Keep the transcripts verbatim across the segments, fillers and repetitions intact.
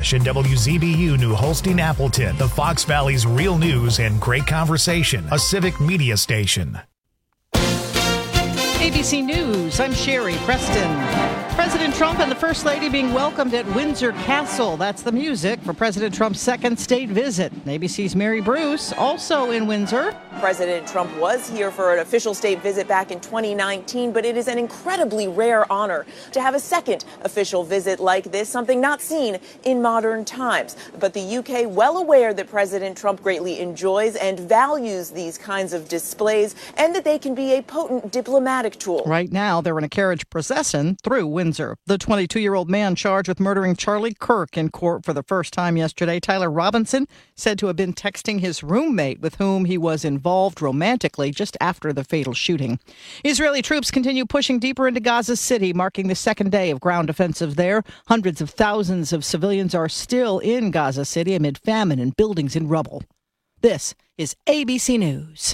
and W Z B U New Holstein Appleton, the Fox Valley's real news and great conversation, a civic media station. A B C News, I'm Sherry Preston. President Trump and the First Lady being welcomed at Windsor Castle. That's the music for President Trump's second state visit. A B C's Mary Bruce, also in Windsor. President Trump was here for an official state visit back in twenty nineteen, but it is an incredibly rare honor to have a second official visit like this, something not seen in modern times. But the U K, well aware that President Trump greatly enjoys and values these kinds of displays and that they can be a potent diplomatic tool. Right now, they're in a carriage procession through Windsor. The twenty-two-year-old man charged with murdering Charlie Kirk in court for the first time yesterday. Tyler Robinson said to have been texting his roommate with whom he was involved romantically just after the fatal shooting. Israeli troops continue pushing deeper into Gaza City, marking the second day of ground offensive there. Hundreds of thousands of civilians are still in Gaza City amid famine and buildings in rubble. This is A B C News.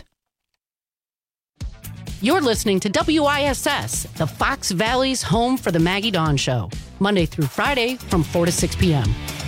You're listening to W I S S, the Fox Valley's home for the Maggie Dawn Show, Monday through Friday from four to six p.m.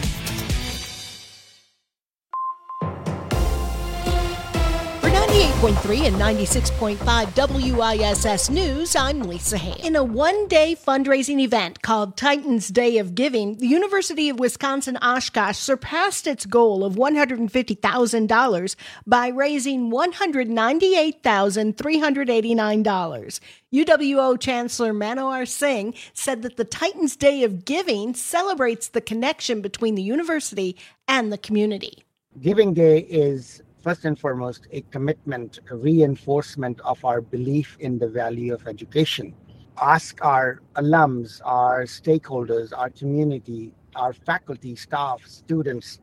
For ninety-eight point three and ninety-six point five W I S S News, I'm Lisa Hay. In a one-day fundraising event called Titans Day of Giving, the University of Wisconsin-Oshkosh surpassed its goal of one hundred fifty thousand dollars by raising one hundred ninety-eight thousand three hundred eighty-nine dollars. U W O Chancellor Manohar Singh said that the Titans Day of Giving celebrates the connection between the university and the community. Giving Day is first and foremost a commitment, a reinforcement of our belief in the value of education. Ask our alums, our stakeholders, our community, our faculty, staff, students,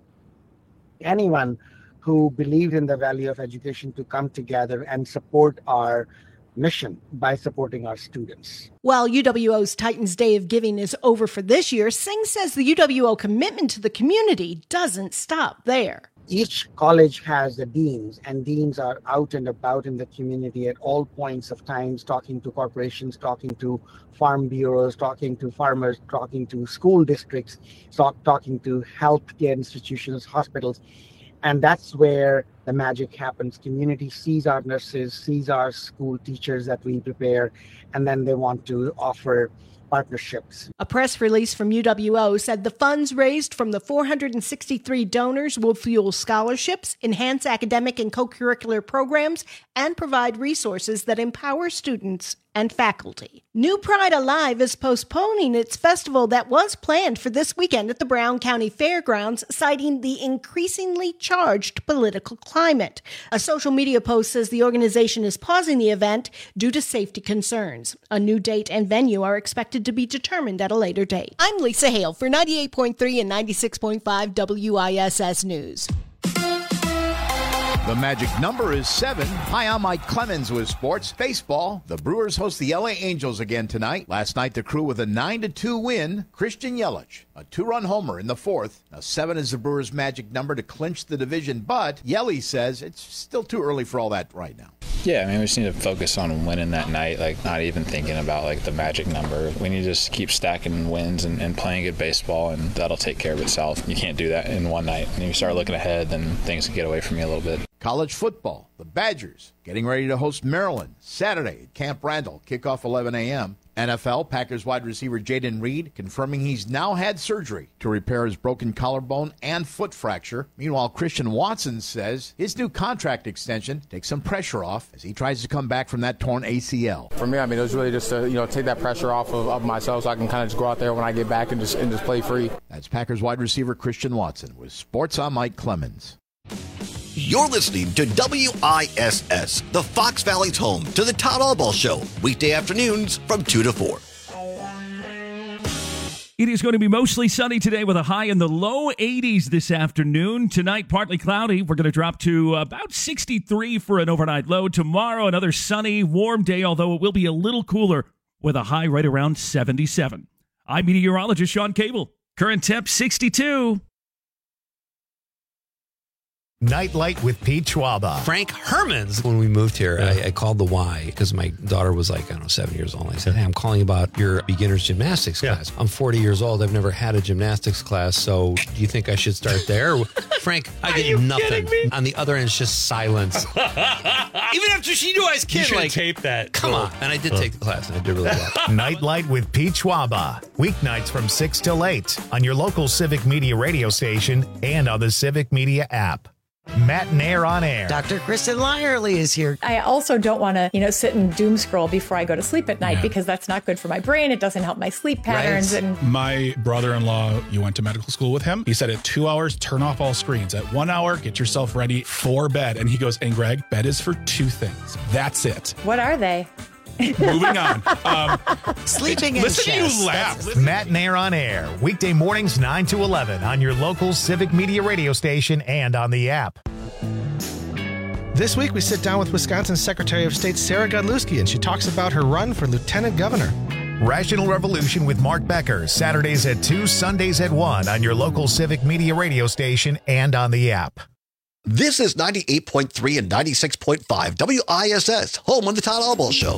anyone who believed in the value of education to come together and support our mission by supporting our students. While U W O's Titans Day of Giving is over for this year, Singh says the U W O commitment to the community doesn't stop there. Each college has the deans, and deans are out and about in the community at all points of times, talking to corporations, talking to farm bureaus, talking to farmers, talking to school districts, talk, talking to healthcare institutions, hospitals. And that's where the magic happens. Community sees our nurses, sees our school teachers that we prepare, and then they want to offer partnerships. A press release from U W O said the funds raised from the four hundred sixty-three donors will fuel scholarships, enhance academic and co-curricular programs, and provide resources that empower students and faculty. New Pride Alive is postponing its festival that was planned for this weekend at the Brown County Fairgrounds, citing the increasingly charged political climate. A social media post says the organization is pausing the event due to safety concerns. A new date and venue are expected to be determined at a later date. I'm Lisa Hale for ninety-eight point three and ninety-six point five W I S S News. The magic number is seven. Hi, I'm Mike Clemens with sports. Baseball, the Brewers host the L A Angels again tonight. Last night, the Crew with a nine to two win. Christian Yelich, a two-run homer in the fourth. Now, seven is the Brewers' magic number to clinch the division, but Yelly says it's still too early for all that right now. Yeah, I mean, we just need to focus on winning that night, like not even thinking about like the magic number. We need to just keep stacking wins and, and playing good baseball, and that'll take care of itself. You can't do that in one night. And if you start looking ahead, then things can get away from you a little bit. College football, the Badgers getting ready to host Maryland Saturday at Camp Randall, kickoff eleven a.m. N F L, Packers wide receiver Jaden Reed confirming he's now had surgery to repair his broken collarbone and foot fracture. Meanwhile, Christian Watson says his new contract extension takes some pressure off as he tries to come back from that torn A C L. For me, I mean, it was really just to, you know, take that pressure off of, of myself so I can kind of just go out there when I get back and just, and just play free. That's Packers wide receiver Christian Watson with Sports. I'm Mike Clemens. You're listening to W I S S, the Fox Valley's home to the Todd Albaugh Show, weekday afternoons from two to four. It is going to be mostly sunny today with a high in the low eighties this afternoon. Tonight, partly cloudy. We're going to drop to about sixty-three for an overnight low. Tomorrow, another sunny, warm day, although it will be a little cooler with a high right around seventy-seven. I'm meteorologist Sean Cable. Current temp sixty-two. Nightlight with Pete Schwaba. Frank Hermans. When we moved here, yeah. I, I called the Y because my daughter was like, I don't know, seven years old. I said, hey, I'm calling about your beginner's gymnastics yeah. class. I'm forty years old. I've never had a gymnastics class. So do you think I should start there? Frank, I get nothing. On the other end, it's just silence. Even after she knew I was kidding. You should like, tape that. Come on. And I did take the class, and I did really well. Nightlight with Pete Schwaba. Weeknights from six till eight on your local Civic Media radio station and on the Civic Media app. Matt and Air on Air. Doctor Kristen Lyerly is here. I also don't want to, you know, sit and doom scroll before I go to sleep at night yeah. because that's not good for my brain. It doesn't help my sleep patterns. Right. And my brother-in-law, you went to medical school with him. He said at two hours, turn off all screens. At one hour, get yourself ready for bed. And he goes, and Greg, bed is for two things. That's it. What are they? Moving on. Um, Sleeping and Listen chest. to you laugh. Matt and Air on Air. Weekday mornings nine to eleven on your local Civic Media radio station and on the app. This week, we sit down with Wisconsin Secretary of State Sarah Godlewski, and she talks about her run for lieutenant governor. Rational Revolution with Mark Becker, Saturdays at two, Sundays at one on your local Civic Media radio station and on the app. This is ninety-eight point three and ninety-six point five W I S S, home of the Todd Albaugh Show.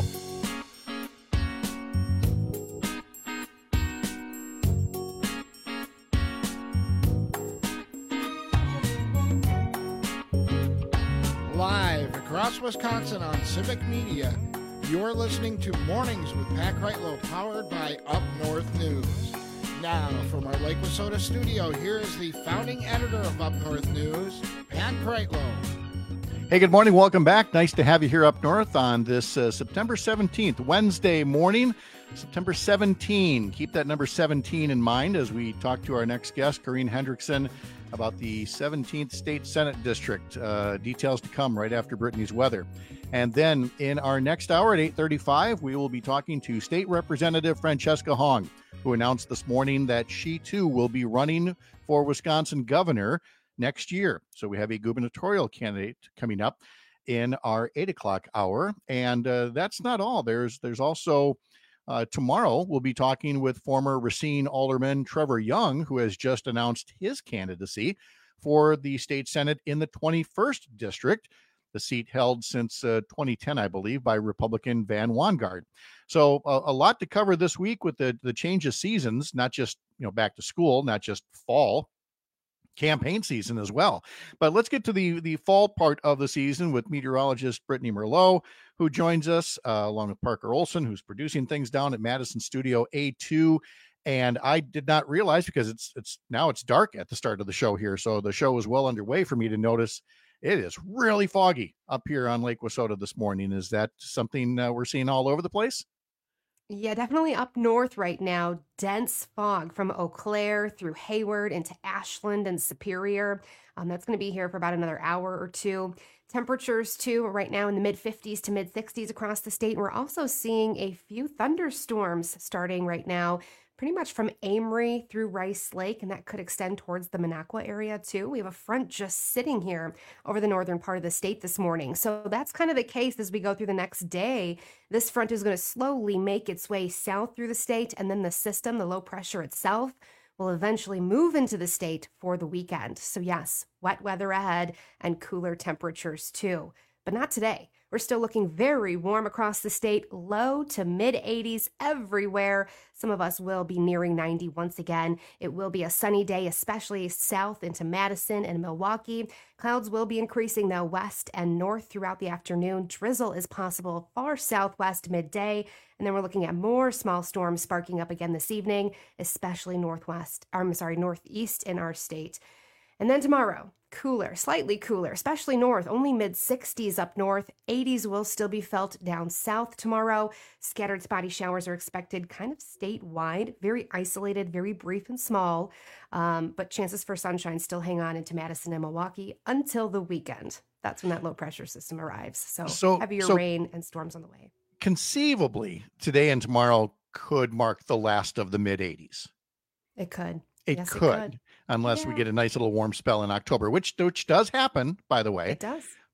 Live across Wisconsin on Civic Media, you're listening to Mornings with Pat Kreitlow, powered by Up North News. Now, from our Lake Wissota studio, here is the founding editor of Up North News, Pat Kreitlow. Hey, good morning. Welcome back. Nice to have you here up north on this uh, September seventeenth, Wednesday morning. September seventeenth. Keep that number seventeen in mind as we talk to our next guest, Corrine Hendrickson, about the seventeenth State Senate District. Uh, details to come right after Brittany's weather. And then in our next hour at eight thirty-five, we will be talking to State Representative Francesca Hong, who announced this morning that she too will be running for Wisconsin governor next year. So we have a gubernatorial candidate coming up in our eight o'clock hour. And uh, that's not all. There's there's also uh, tomorrow we'll be talking with former Racine Alderman Trevor Young, who has just announced his candidacy for the state Senate in the twenty-first district, the seat held since uh, twenty ten, I believe, by Republican Van Wangard. So uh, a lot to cover this week with the, the change of seasons, not just, you know, back to school, not just fall, campaign season as well. But let's get to the the fall part of the season with meteorologist Brittany Merlot, who joins us uh, along with Parker Olson, who's producing things down at Madison Studio A two. And I did not realize, because it's it's now it's dark at the start of the show here, so the show is well underway for me to notice it is really foggy up here on Lake Wissota this morning. Is that something uh, we're seeing all over the place? Yeah, definitely up north right now. Dense fog from Eau Claire through Hayward into Ashland and Superior. Um, that's going to be here for about another hour or two. Temperatures, too, are right now in the mid fifties to mid sixties across the state. We're also seeing a few thunderstorms starting right now, pretty much from Amory through Rice Lake, and that could extend towards the Minocqua area too. We have a front just sitting here over the northern part of the state this morning. So that's kind of the case as we go through the next day. This front is going to slowly make its way south through the state, and then the system, the low pressure itself, will eventually move into the state for the weekend. So yes, wet weather ahead and cooler temperatures too, but not today. We're still looking very warm across the state, low to mid eighties everywhere. Some of us will be nearing ninety once again. It will be a sunny day, especially south into Madison and Milwaukee. Clouds will be increasing, though, west and north throughout the afternoon. Drizzle is possible far southwest midday. And then we're looking at more small storms sparking up again this evening, especially northwest, or I'm sorry, northeast in our state. And then tomorrow, cooler, slightly cooler, especially north, only mid sixties up north. eighties will still be felt down south tomorrow. Scattered spotty showers are expected kind of statewide, very isolated, very brief and small. Um, but chances for sunshine still hang on into Madison and Milwaukee until the weekend. That's when that low pressure system arrives. So, so heavier so rain and storms on the way. Conceivably, today and tomorrow could mark the last of the mid eighties. It could. It, yes, could, it could, unless yeah. we get a nice little warm spell in October, which which does happen, by the way. It does.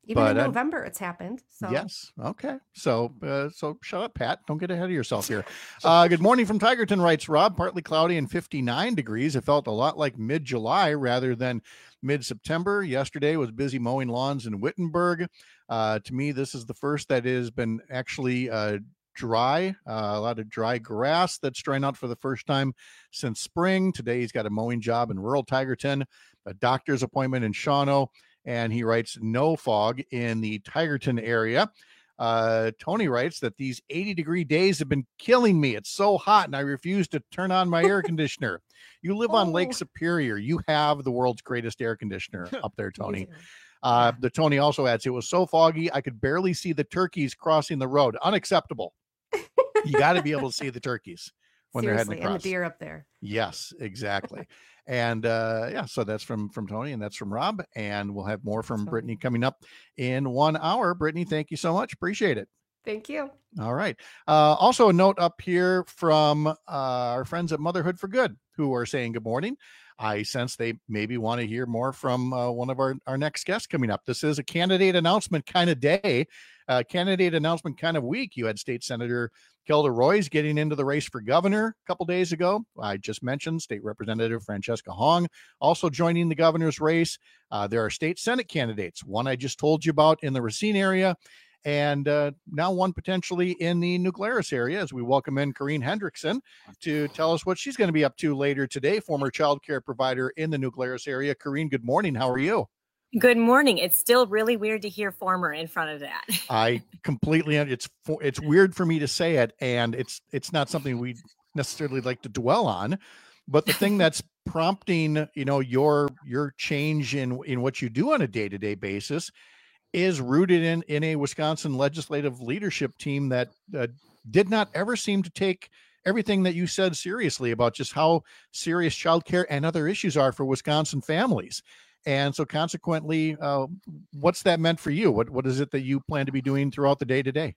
Even But, in uh, November, it's happened. So Yes. Okay. So, uh, so shut up, Pat. Don't get ahead of yourself here. Uh, good morning from Tigerton, writes Rob. Partly cloudy and fifty-nine degrees. It felt a lot like mid-July rather than mid-September. Yesterday was busy mowing lawns in Wittenberg. Uh, to me, this is the first that has been actually uh, dry. Uh, a lot of dry grass that's drying out for the first time since spring. Today, he's got a mowing job in rural Tigerton, a doctor's appointment in Shawano. And he writes, no fog in the Tigerton area. Uh, Tony writes that these eighty degree days have been killing me. It's so hot and I refuse to turn on my air conditioner. You live on Lake Superior. You have the world's greatest air conditioner up there, Tony. Uh, the Tony also adds, it was so foggy, I could barely see the turkeys crossing the road. Unacceptable. You got to be able to see the turkeys when seriously, they're heading across. and the deer up there. Yes, exactly. And uh, yeah, so that's from from Tony and that's from Rob. And we'll have more from Brittany coming up in one hour. Brittany, thank you so much. Appreciate it. Thank you. All right. Uh, also, a note up here from uh, our friends at Motherhood for Good who are saying good morning. I sense they maybe want to hear more from uh, one of our, our next guests coming up. This is a candidate announcement kind of day, uh, candidate announcement kind of week. You had State Senator Kelda Roys getting into the race for governor a couple days ago. I just mentioned State Representative Francesca Hong also joining the governor's race. Uh, there are state Senate candidates, one I just told you about in the Racine area, and uh, now one potentially in the New Glarus area as we welcome in Corrine Hendrickson to tell us what she's going to be up to later today, former child care provider in the New Glarus area. Corrine, good morning. How are you? Good morning. It's still really weird to hear former in front of that. I completely, it's it's weird for me to say it, and it's it's not something we necessarily like to dwell on, but the thing that's prompting, you know, your your change in in what you do on a day-to-day basis is rooted in in a Wisconsin legislative leadership team that uh, did not ever seem to take everything that you said seriously about just how serious childcare and other issues are for Wisconsin families. And so consequently, uh, what's that meant for you? What What is it that you plan to be doing throughout the day today?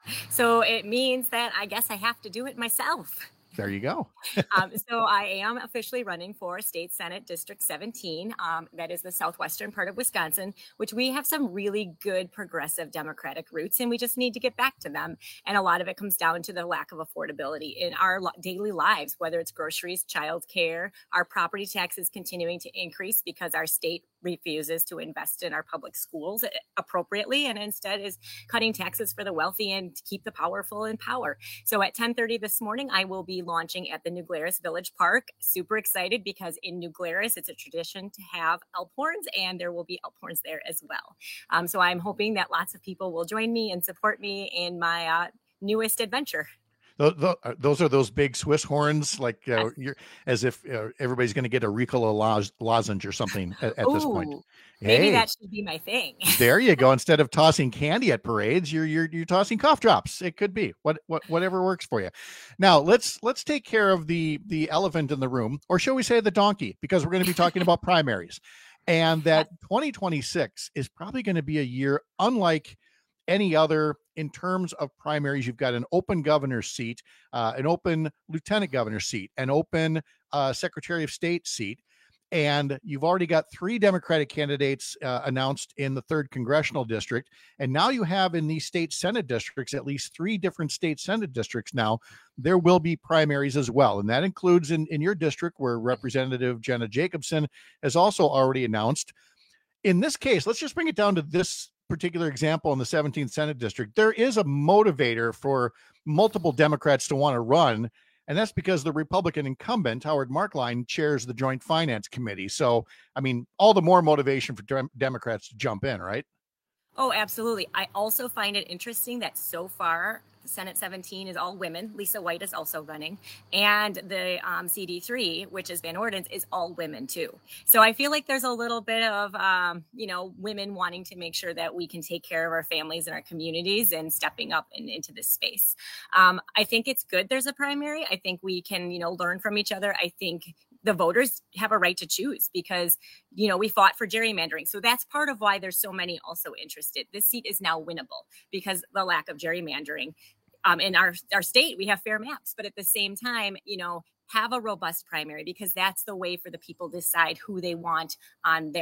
So it means that I guess I have to do it myself. There you go. um, so I am officially running for State Senate District seventeen. Um, that is the southwestern part of Wisconsin, which we have some really good progressive Democratic roots, and we just need to get back to them. And a lot of it comes down to the lack of affordability in our lo- daily lives, whether it's groceries, childcare, our property taxes continuing to increase because our state refuses to invest in our public schools appropriately and instead is cutting taxes for the wealthy and to keep the powerful in power. So at ten thirty this morning, I will be launching at the New Glarus Village Park. Super excited because in New Glarus, it's a tradition to have elk horns, and there will be elk horns there as well. Um, so I'm hoping that lots of people will join me and support me in my uh, newest adventure. Those, those are those big Swiss horns, like uh, you're, as if uh, everybody's going to get a Ricola loz- lozenge or something at, at Ooh, this point. Maybe Hey, that should be my thing. there you go. Instead of tossing candy at parades, you're you're you're tossing cough drops. It could be what what whatever works for you. Now let's let's take care of the the elephant in the room, or shall we say the donkey, because we're going to be talking about primaries, and that twenty twenty-six is probably going to be a year unlike any other in terms of primaries. You've got an open governor's seat, uh, an open lieutenant governor's seat, an open uh, Secretary of State seat. And you've already got three Democratic candidates uh, announced in the third congressional district. And now you have in these state Senate districts, at least three different state Senate districts now, there will be primaries as well. And that includes in, in your district where Representative Jenna Jacobson has also already announced. In this case, let's just bring it down to this particular example in the seventeenth Senate district. There is a motivator for multiple Democrats to want to run. And that's because the Republican incumbent, Howard Markline, chairs the Joint Finance Committee. So, I mean, all the more motivation for dem- Democrats to jump in, right? Oh, absolutely. I also find it interesting that so far, Senate seventeen is all women. Lisa White is also running. And the um, C D three, which is Van Ordens, is all women too. So I feel like there's a little bit of, um, you know, women wanting to make sure that we can take care of our families and our communities and stepping up in, into this space. Um, I think it's good there's a primary. I think we can, you know, learn from each other. I think the voters have a right to choose because, you know, we fought for gerrymandering. So that's part of why there's so many also interested. This seat is now winnable because the lack of gerrymandering. Um, in our, our state, we have fair maps, but at the same time, you know, have a robust primary because that's the way for the people to decide who they want on their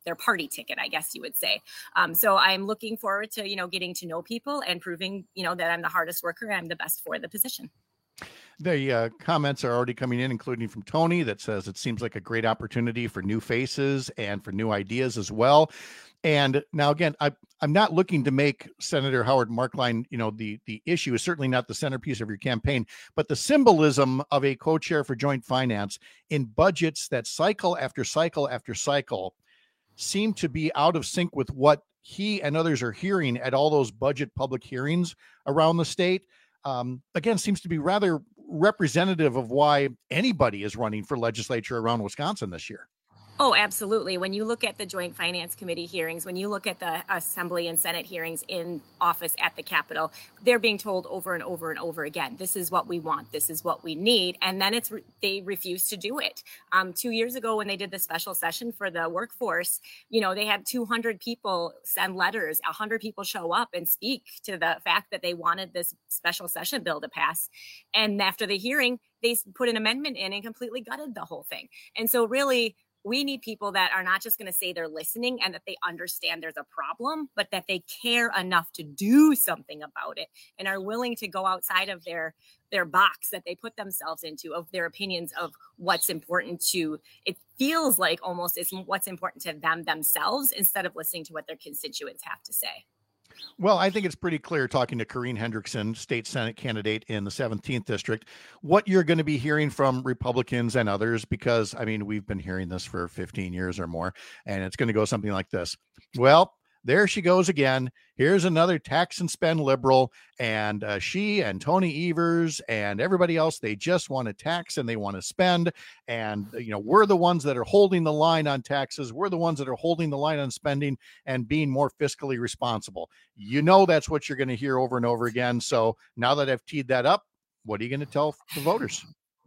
their party ticket, I guess you would say. Um, so I'm looking forward to, you know, getting to know people and proving, you know, that I'm the hardest worker and I'm the best for the position. The uh, comments are already coming in, including from Tony, that says it seems like a great opportunity for new faces and for new ideas as well. And now, again, I, I'm not looking to make Senator Howard Marklein, you know, the, the issue is certainly not the centerpiece of your campaign, but the symbolism of a co-chair for joint finance in budgets that cycle after cycle after cycle seem to be out of sync with what he and others are hearing at all those budget public hearings around the state. Um, again, seems to be rather representative of why anybody is running for legislature around Wisconsin this year. Oh, absolutely. When you look at the Joint Finance Committee hearings, when you look at the Assembly and Senate hearings in office at the Capitol, they're being told over and over and over again, this is what we want, this is what we need. And then it's they refuse to do it. Um, two years ago, when they did the special session for the workforce, you know, they had two hundred people send letters, one hundred people show up and speak to the fact that they wanted this special session bill to pass. And after the hearing, they put an amendment in and completely gutted the whole thing. And so really, we need people that are not just going to say they're listening and that they understand there's a problem, but that they care enough to do something about it and are willing to go outside of their their box that they put themselves into, of their opinions of what's important to, it feels like almost it's what's important to them themselves instead of listening to what their constituents have to say. Well, I think it's pretty clear, talking to Corrine Hendrickson, state Senate candidate in the seventeenth district, what you're going to be hearing from Republicans and others, because, I mean, we've been hearing this for fifteen years or more, and it's going to go something like this. Well, there she goes again. Here's another tax and spend liberal, and uh, she and Tony Evers and everybody else, they just want to tax and they want to spend. And, you know, we're the ones that are holding the line on taxes. We're the ones that are holding the line on spending and being more fiscally responsible. You know, that's what you're going to hear over and over again. So now that I've teed that up, what are you going to tell the voters?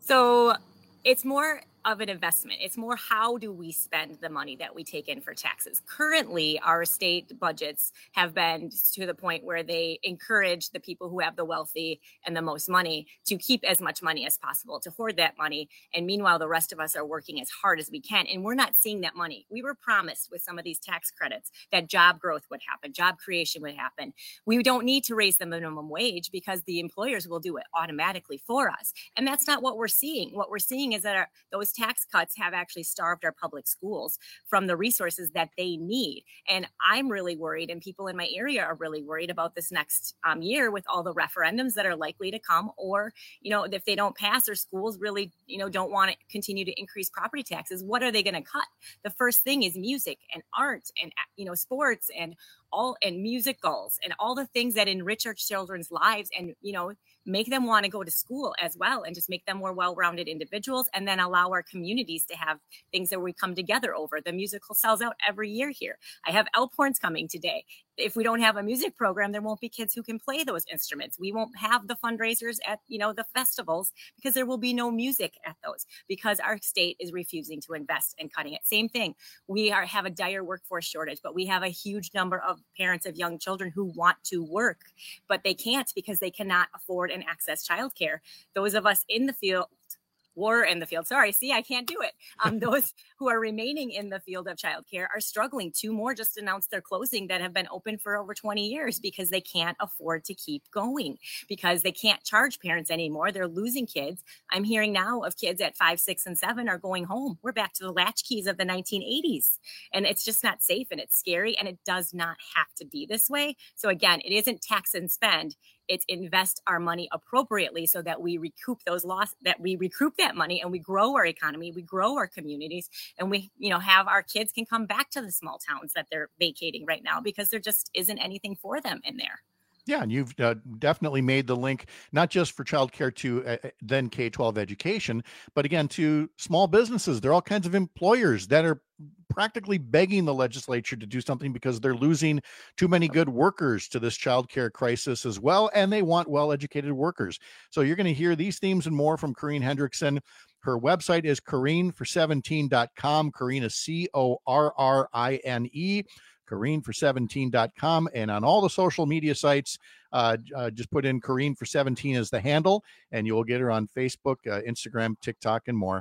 So it's more of an investment. It's more, how do we spend the money that we take in for taxes? Currently, our state budgets have been to the point where they encourage the people who have the wealthy and the most money to keep as much money as possible, to hoard that money. And meanwhile, the rest of us are working as hard as we can. And we're not seeing that money. We were promised with some of these tax credits that job growth would happen, job creation would happen. We don't need to raise the minimum wage because the employers will do it automatically for us. And that's not what we're seeing. What we're seeing is that our, those tax cuts have actually starved our public schools from the resources that they need. And I'm really worried, and people in my area are really worried about this next um, year with all the referendums that are likely to come, or, you know, if they don't pass or schools really, you know, don't want to continue to increase property taxes, what are they going to cut? The first thing is music and art and, you know, sports and all, and musicals and all the things that enrich our children's lives and, you know, make them want to go to school as well, and just make them more well-rounded individuals, and then allow our communities to have things that we come together over. The musical sells out every year here. I have Elk Horns coming today. If we don't have a music program, there won't be kids who can play those instruments. We won't have the fundraisers at, you know, the festivals, because there will be no music at those, because our state is refusing to invest and cutting it. Same thing. We are have a dire workforce shortage, but we have a huge number of parents of young children who want to work, but they can't because they cannot afford and access childcare. Those of us in the field were in the field. Sorry, see, I can't do it. Um, those who are remaining in the field of childcare are struggling. Two more just announced their closing that have been open for over twenty years because they can't afford to keep going, because they can't charge parents anymore. They're losing kids. I'm hearing now of kids at five, six, and seven are going home. We're back to the latchkeys of the nineteen eighties. And it's just not safe, and it's scary, and it does not have to be this way. So again, it isn't tax and spend. It's invest our money appropriately so that we recoup those losses, that we recoup that money, and we grow our economy, we grow our communities, and we, you know, have our kids can come back to the small towns that they're vacating right now because there just isn't anything for them in there. Yeah, and you've uh, definitely made the link, not just for childcare to uh, then K twelve education, but again, to small businesses. There are all kinds of employers that are practically begging the legislature to do something because they're losing too many good workers to this childcare crisis as well, and they want well-educated workers. So you're going to hear these themes and more from Corrine Hendrickson. Her website is corrine for seventeen dot com. Corrine is C O R R I N E. corrine for seventeen dot com, and on all the social media sites, uh, uh, just put in Corrine for seventeen as the handle, and you'll get her on Facebook, uh, Instagram, TikTok, and more.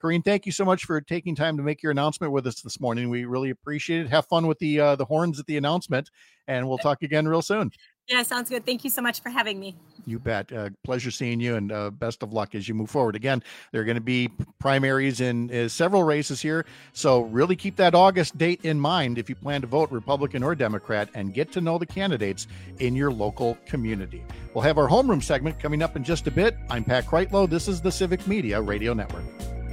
Corrine, thank you so much for taking time to make your announcement with us this morning. We really appreciate it. Have fun with the uh, the horns at the announcement, and we'll talk again real soon. Yeah, sounds good. Thank you so much for having me. You bet. Uh, pleasure seeing you, and uh, best of luck as you move forward. Again, there are going to be primaries in uh, several races here, so really keep that August date in mind if you plan to vote Republican or Democrat, and get to know the candidates in your local community. We'll have our homeroom segment coming up in just a bit. I'm Pat Kreitlow. This is the Civic Media Radio Network.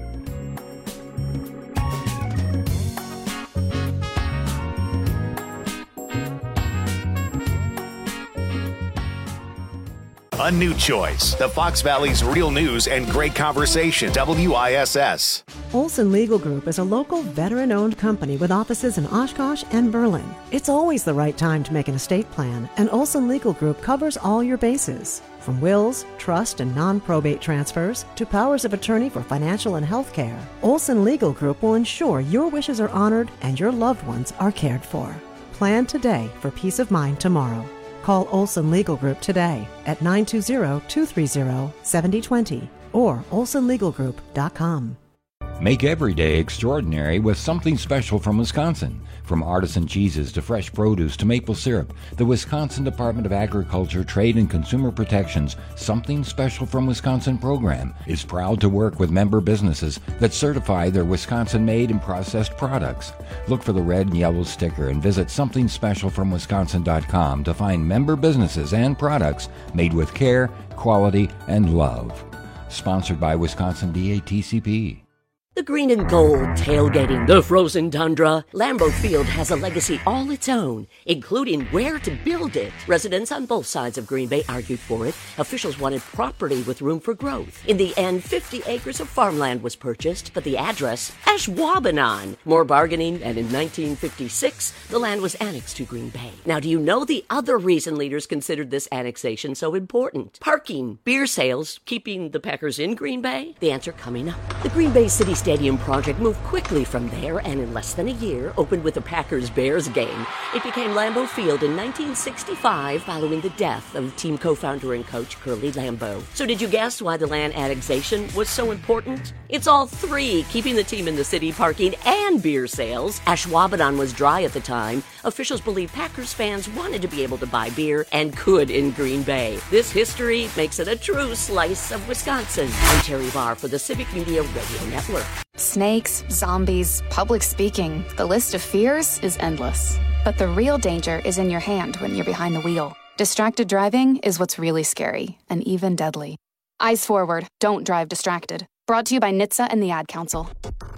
A new choice. The Fox Valley's real news and great conversation. W I S S. Olson Legal Group is a local veteran-owned company with offices in Oshkosh and Berlin. It's always the right time to make an estate plan, and Olson Legal Group covers all your bases. From wills, trust, and non-probate transfers to powers of attorney for financial and health care, Olson Legal Group will ensure your wishes are honored and your loved ones are cared for. Plan today for peace of mind tomorrow. Call Olson Legal Group today at nine two zero, two three zero, seven zero two zero or olson legal group dot com. Make every day extraordinary with something special from Wisconsin. From artisan cheeses to fresh produce to maple syrup, the Wisconsin Department of Agriculture, Trade and Consumer Protection's Something Special from Wisconsin program is proud to work with member businesses that certify their Wisconsin-made and processed products. Look for the red and yellow sticker and visit something special from wisconsin dot com to find member businesses and products made with care, quality, and love. Sponsored by Wisconsin D A T C P. The green and gold tailgating, the frozen tundra. Lambeau Field has a legacy all its own, including where to build it. Residents on both sides of Green Bay argued for it. Officials wanted property with room for growth. In the end, fifty acres of farmland was purchased, but the address, Ashwaubenon. More bargaining, and in nineteen fifty-six, the land was annexed to Green Bay. Now, do you know the other reason leaders considered this annexation so important? Parking, beer sales, keeping the Packers in Green Bay? The answer coming up. The Green Bay City Stadium project moved quickly from there, and in less than a year opened with a Packers-Bears game. It became Lambeau Field in nineteen sixty-five following the death of team co-founder and coach Curly Lambeau. So did you guess why the land annexation was so important? It's all three, keeping the team in the city, parking, and beer sales. Ashwaubenon was dry at the time. Officials believe Packers fans wanted to be able to buy beer and could in Green Bay. This history makes it a true slice of Wisconsin. I'm Terry Barr for the Civic Media Radio Network. Snakes, zombies, public speaking. The list of fears is endless. But the real danger is in your hand when you're behind the wheel. Distracted driving is what's really scary and even deadly. Eyes forward. Don't drive distracted. Brought to you by N H T S A and the Ad Council.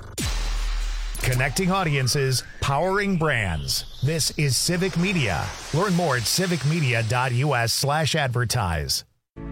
Connecting audiences, powering brands. This is Civic Media. Learn more at civicmedia.us slash advertise.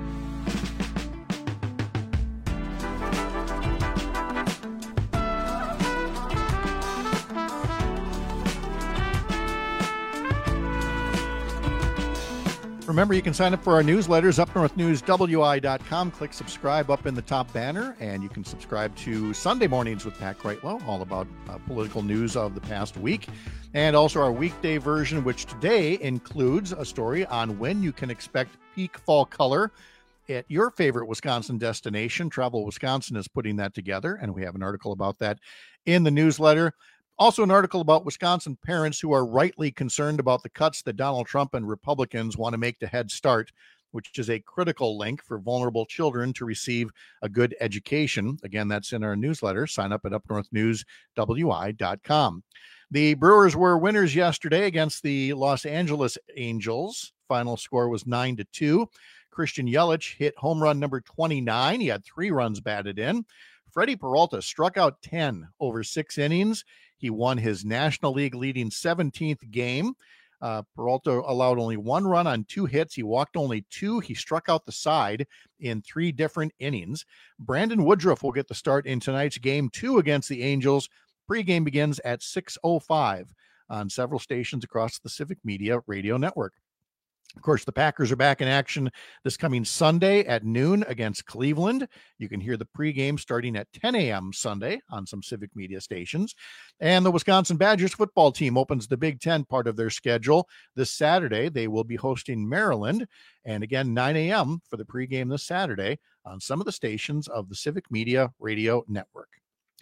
Remember, you can sign up for our newsletters, up north news w i dot com. Click subscribe up in the top banner, and you can subscribe to Sunday Mornings with Pat Kreitlow, all about uh, political news of the past week, and also our weekday version, which today includes a story on when you can expect peak fall color at your favorite Wisconsin destination. Travel Wisconsin is putting that together, and we have an article about that in the newsletter. Also, an article about Wisconsin parents who are rightly concerned about the cuts that Donald Trump and Republicans want to make to Head Start, which is a critical link for vulnerable children to receive a good education. Again, that's in our newsletter. Sign up at up north news w i dot com. The Brewers were winners yesterday against the Los Angeles Angels. Final score was nine to two. Christian Yelich hit home run number twenty-nine. He had three runs batted in. Freddie Peralta struck out ten over six innings. He won his National League leading seventeenth game. Uh, Peralta allowed only one run on two hits. He walked only two. He struck out the side in three different innings. Brandon Woodruff will get the start in tonight's game two against the Angels. Pre-game begins at six oh five on several stations across the Civic Media Radio Network. Of course, the Packers are back in action this coming Sunday at noon against Cleveland. You can hear the pregame starting at ten a.m. Sunday on some Civic Media stations. And the Wisconsin Badgers football team opens the Big Ten part of their schedule this Saturday. They will be hosting Maryland. And again, nine a.m. for the pregame this Saturday on some of the stations of the Civic Media Radio Network.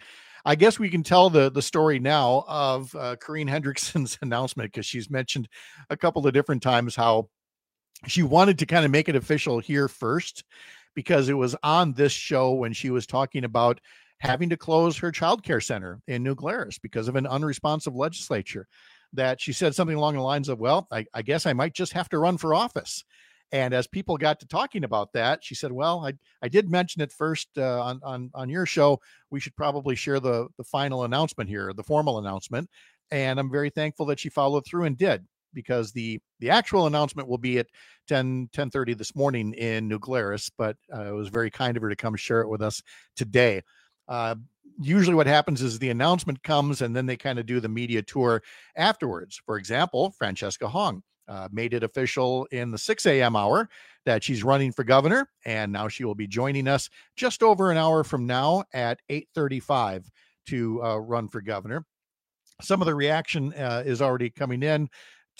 I guess we can tell the, the story now of uh, Corinne Hendrickson's announcement, because she's mentioned a couple of different times how she wanted to kind of make it official here first, because it was on this show when she was talking about having to close her childcare center in New Glarus because of an unresponsive legislature, that she said something along the lines of, well, I, I guess I might just have to run for office. And as people got to talking about that, she said, well, I, I did mention it first uh, on, on, on your show. We should probably share the, the final announcement here, the formal announcement. And I'm very thankful that she followed through and did, because the, the actual announcement will be at ten, ten thirty this morning in New Glarus, but uh, it was very kind of her to come share it with us today. Uh, usually what happens is the announcement comes and then they kind of do the media tour afterwards. For example, Francesca Hong uh, made it official in the six a.m. hour that she's running for governor, and now she will be joining us just over an hour from now at eight thirty-five to uh, run for governor. Some of the reaction uh, is already coming in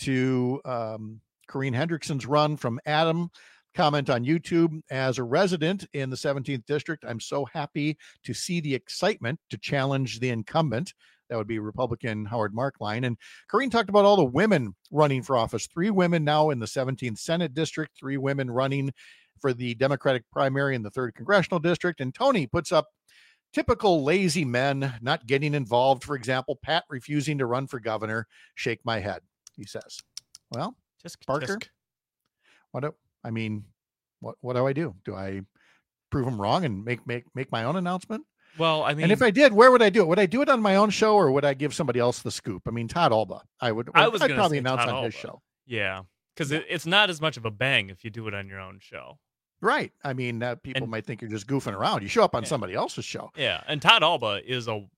to um, Corinne Hendrickson's run from Adam. Comment on YouTube: as a resident in the seventeenth district, I'm so happy to see the excitement to challenge the incumbent. That would be Republican Howard Markline. And Corinne talked about all the women running for office. Three women now in the seventeenth Senate district, three women running for the Democratic primary in the third congressional district. And Tony puts up typical lazy men not getting involved. For example, Pat refusing to run for governor. Shake my head, he says. Well, just Parker, tisk. what do, I mean, what what do I do? Do I prove them wrong and make make make my own announcement? Well, I mean, and if I did, where would I do it? Would I do it on my own show, or would I give somebody else the scoop? I mean, Todd Alba, I would. I was I'd probably say announce Todd on Alba. his show. Yeah, because it, it's not as much of a bang if you do it on your own show. Right. I mean, uh, people And- might think you're just goofing around. You show up on Yeah. somebody else's show. Yeah, and Todd Alba is a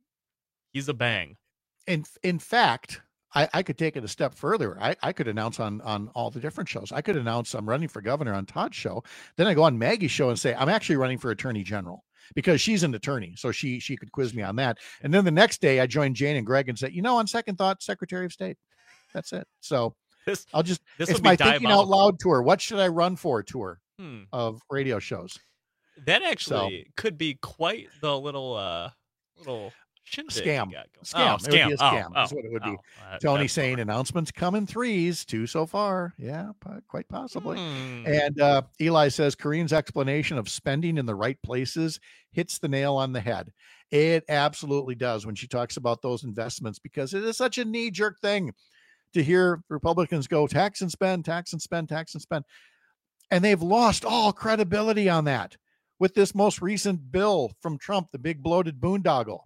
he's a bang. In in fact, I, I could take it a step further. I, I could announce on on all the different shows. I could announce I'm running for governor on Todd's show. Then I go on Maggie's show and say I'm actually running for attorney general, because she's an attorney, so she she could quiz me on that. And then the next day I join Jane and Greg and say, you know, on second thought, Secretary of State. That's it. So This I'll just this it's would be my thinking out diabolical. loud tour. What should I run for tour Hmm. of radio shows? That actually could be quite the little uh little shindig you Scam. got going. Scam. Oh, It would be a scam. scam. Oh, That's oh, what it would be. oh, uh, Tony that's saying announcements come in threes, two so far. Yeah, po- quite possibly. Hmm. And uh, Eli says Corinne's explanation of spending in the right places hits the nail on the head. It absolutely does when she talks about those investments, because it is such a knee-jerk thing to hear Republicans go tax and spend, tax and spend, tax and spend. And they've lost all credibility on that with this most recent bill from Trump, the big bloated boondoggle,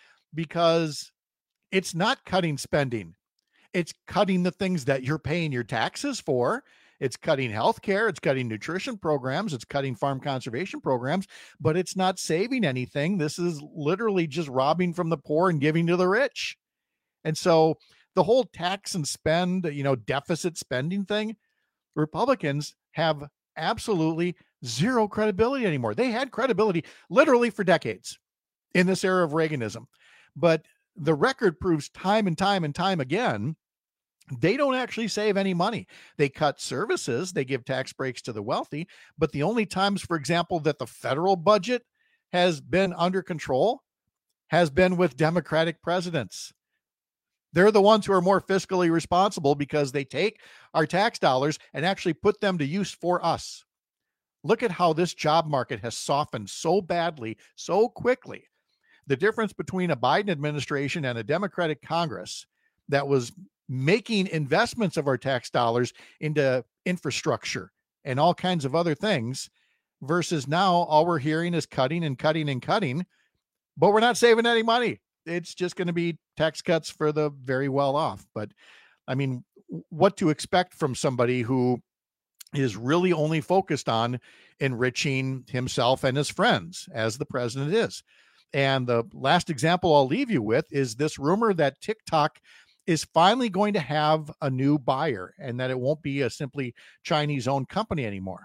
because it's not cutting spending. It's cutting the things that you're paying your taxes for. It's cutting healthcare. It's cutting nutrition programs. It's cutting farm conservation programs, but it's not saving anything. This is literally just robbing from the poor and giving to the rich. And so the whole tax and spend, you know, deficit spending thing, Republicans have absolutely zero credibility anymore. They had credibility literally for decades in this era of Reaganism. But the record proves time and time and time again, they don't actually save any money. They cut services, they give tax breaks to the wealthy, but the only times, for example, that the federal budget has been under control has been with Democratic presidents. They're the ones who are more fiscally responsible because they take our tax dollars and actually put them to use for us. Look at how this job market has softened so badly, so quickly. The difference between a Biden administration and a Democratic Congress that was making investments of our tax dollars into infrastructure and all kinds of other things versus now all we're hearing is cutting and cutting and cutting, but we're not saving any money. It's just going to be tax cuts for the very well off. But I mean, what to expect from somebody who is really only focused on enriching himself and his friends, as the president is. And the last example I'll leave you with is this rumor that TikTok is finally going to have a new buyer and that it won't be a simply Chinese-owned company anymore.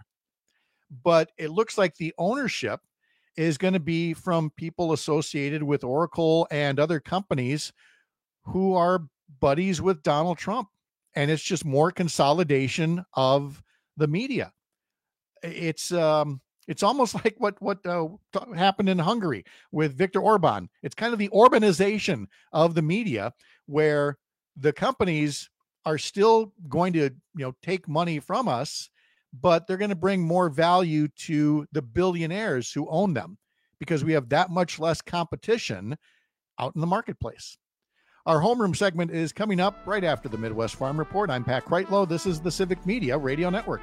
But it looks like the ownership is going to be from people associated with Oracle and other companies who are buddies with Donald Trump. And it's just more consolidation of the media. It's um, It's almost like what what uh, t- happened in Hungary with Viktor Orban. It's kind of the Orbanization of the media, where the companies are still going to, you know, take money from us, but they're going to bring more value to the billionaires who own them, because we have that much less competition out in the marketplace. Our homeroom segment is coming up right after the Midwest Farm Report. I'm Pat Kreitlow. This is the Civic Media Radio Network.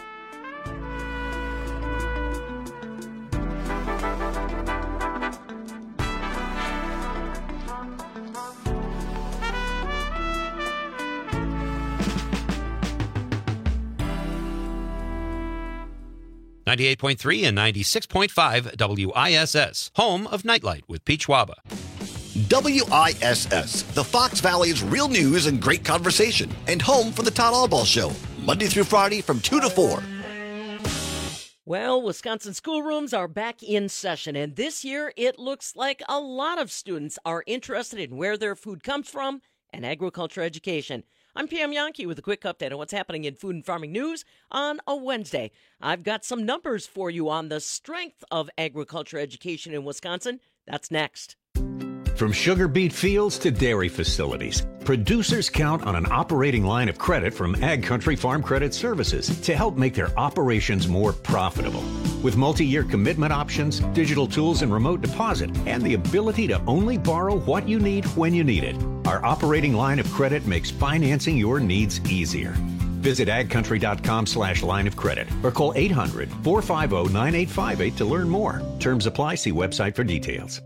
ninety-eight point three and ninety-six point five W I S S, home of Nightlight with Pete Schwaba. W I S S, the Fox Valley's real news and great conversation, and home for the Todd Albaugh Show, Monday through Friday from two to four. Well, Wisconsin schoolrooms are back in session, and this year it looks like a lot of students are interested in where their food comes from and agriculture education. I'm Pam Yankee with a quick update on what's happening in food and farming news on a Wednesday. I've got some numbers for you on the strength of agriculture education in Wisconsin. That's next. From sugar beet fields to dairy facilities, producers count on an operating line of credit from Ag Country Farm Credit Services to help make their operations more profitable. With multi-year commitment options, digital tools and remote deposit, and the ability to only borrow what you need when you need it, our operating line of credit makes financing your needs easier. Visit agcountry.com slash line of credit or call eight hundred, four five zero, nine eight five eight to learn more. Terms apply. See website for details.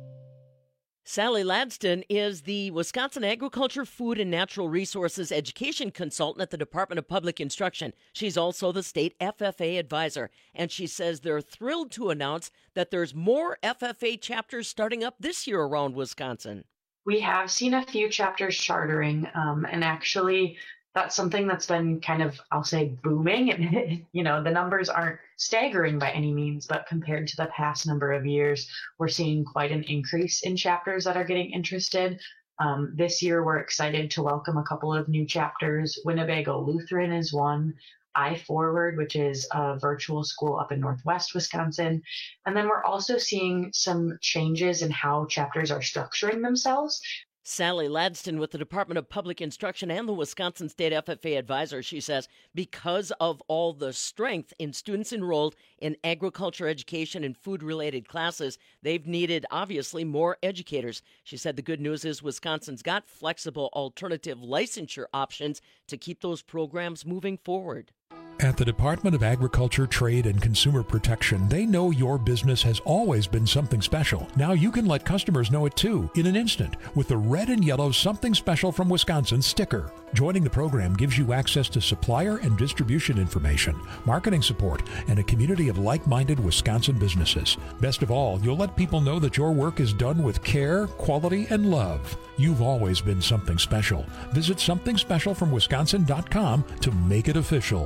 Sally Ladston is the Wisconsin Agriculture, Food, and Natural Resources Education Consultant at the Department of Public Instruction. She's also the state F F A advisor, and she says they're thrilled to announce that there's more F F A chapters starting up this year around Wisconsin. We have seen a few chapters chartering, um, and actually that's something that's been kind of, I'll say, booming. And, you know, the numbers aren't staggering by any means, but compared to the past number of years, we're seeing quite an increase in chapters that are getting interested. Um, this year, we're excited to welcome a couple of new chapters. Winnebago Lutheran is one. iForward, which is a virtual school up in Northwest Wisconsin. And then we're also seeing some changes in how chapters are structuring themselves. Sally Ladston with the Department of Public Instruction and the Wisconsin State F F A advisor, she says, because of all the strength in students enrolled in agriculture education and food-related classes, they've needed, obviously, more educators. She said the good news is Wisconsin's got flexible alternative licensure options to keep those programs moving forward. At the Department of Agriculture, Trade, and Consumer Protection, they know your business has always been something special. Now you can let customers know it too, in an instant, with the red and yellow Something Special from Wisconsin sticker. Joining the program gives you access to supplier and distribution information, marketing support, and a community of like-minded Wisconsin businesses. Best of all, you'll let people know that your work is done with care, quality, and love. You've always been something special. Visit something special from wisconsin dot com to make it official.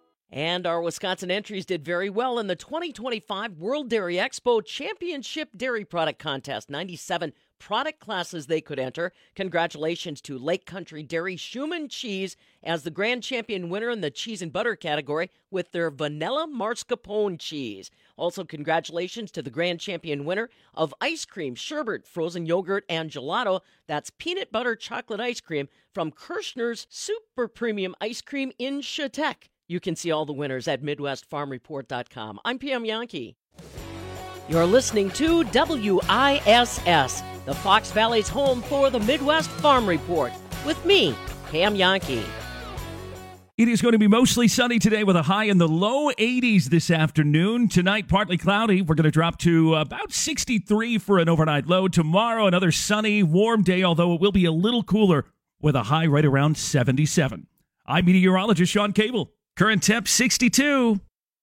And our Wisconsin entries did very well in the twenty twenty-five World Dairy Expo Championship Dairy Product Contest. ninety-seven product classes they could enter. Congratulations to Lake Country Dairy Schumann Cheese as the grand champion winner in the cheese and butter category with their vanilla mascarpone cheese. Also, congratulations to the grand champion winner of ice cream, sherbet, frozen yogurt, and gelato. That's peanut butter chocolate ice cream from Kirschner's Super Premium Ice Cream in Chautauqua. You can see all the winners at midwest farm report dot com. I'm Pam Yankee. You're listening to W I S S, the Fox Valley's home for the Midwest Farm Report, with me, Pam Yankee. It is going to be mostly sunny today with a high in the low eighties this afternoon. Tonight, partly cloudy. We're going to drop to about sixty-three for an overnight low. Tomorrow, another sunny, warm day, although it will be a little cooler with a high right around seventy-seven. I'm meteorologist Sean Cable. Current temp sixty-two.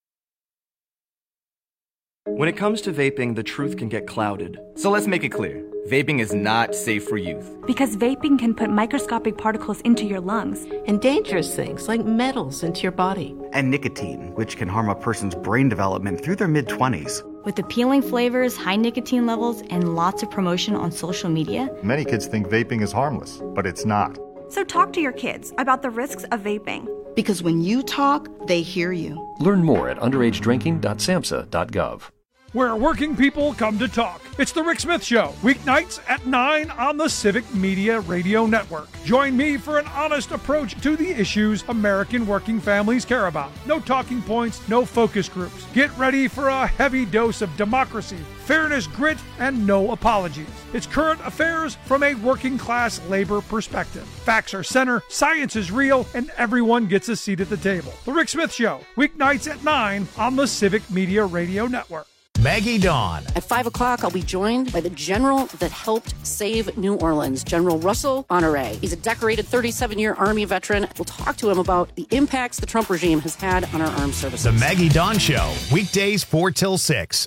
When it comes to vaping, the truth can get clouded. So let's make it clear. Vaping is not safe for youth. Because vaping can put microscopic particles into your lungs. And dangerous things like metals into your body. And nicotine, which can harm a person's brain development through their mid-twenties. With appealing flavors, high nicotine levels, and lots of promotion on social media. Many kids think vaping is harmless, but it's not. So talk to your kids about the risks of vaping. Because when you talk, they hear you. Learn more at underage drinking dot samhsa dot gov. Where working people come to talk. It's the Rick Smith Show, weeknights at nine on the Civic Media Radio Network. Join me for an honest approach to the issues American working families care about. No talking points, no focus groups. Get ready for a heavy dose of democracy, fairness, grit, and no apologies. It's current affairs from a working class labor perspective. Facts are center, science is real, and everyone gets a seat at the table. The Rick Smith Show, weeknights at nine on the Civic Media Radio Network. Maggie Dawn. At five o'clock, I'll be joined by the general that helped save New Orleans, General Russell Honore. He's a decorated thirty-seven-year Army veteran. We'll talk to him about the impacts the Trump regime has had on our armed services. The Maggie Dawn Show, weekdays four till six.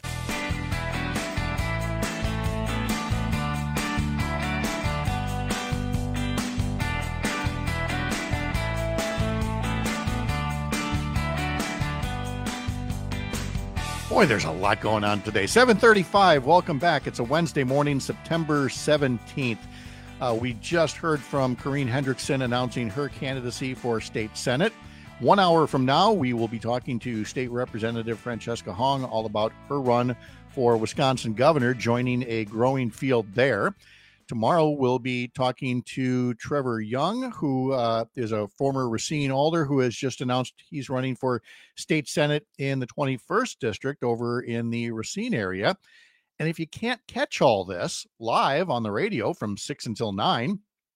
Boy, there's a lot going on today. seven thirty-five, welcome back. It's a Wednesday morning, September seventeenth. Uh, we just heard from Corrine Hendrickson announcing her candidacy for state senate. One hour from now, we will be talking to State Representative Francesca Hong all about her run for Wisconsin governor, joining a growing field there. Tomorrow, we'll be talking to Trevor Young, who uh, is a former Racine alder who has just announced he's running for state senate in the twenty-first district over in the Racine area. And if you can't catch all this live on the radio from six until nine,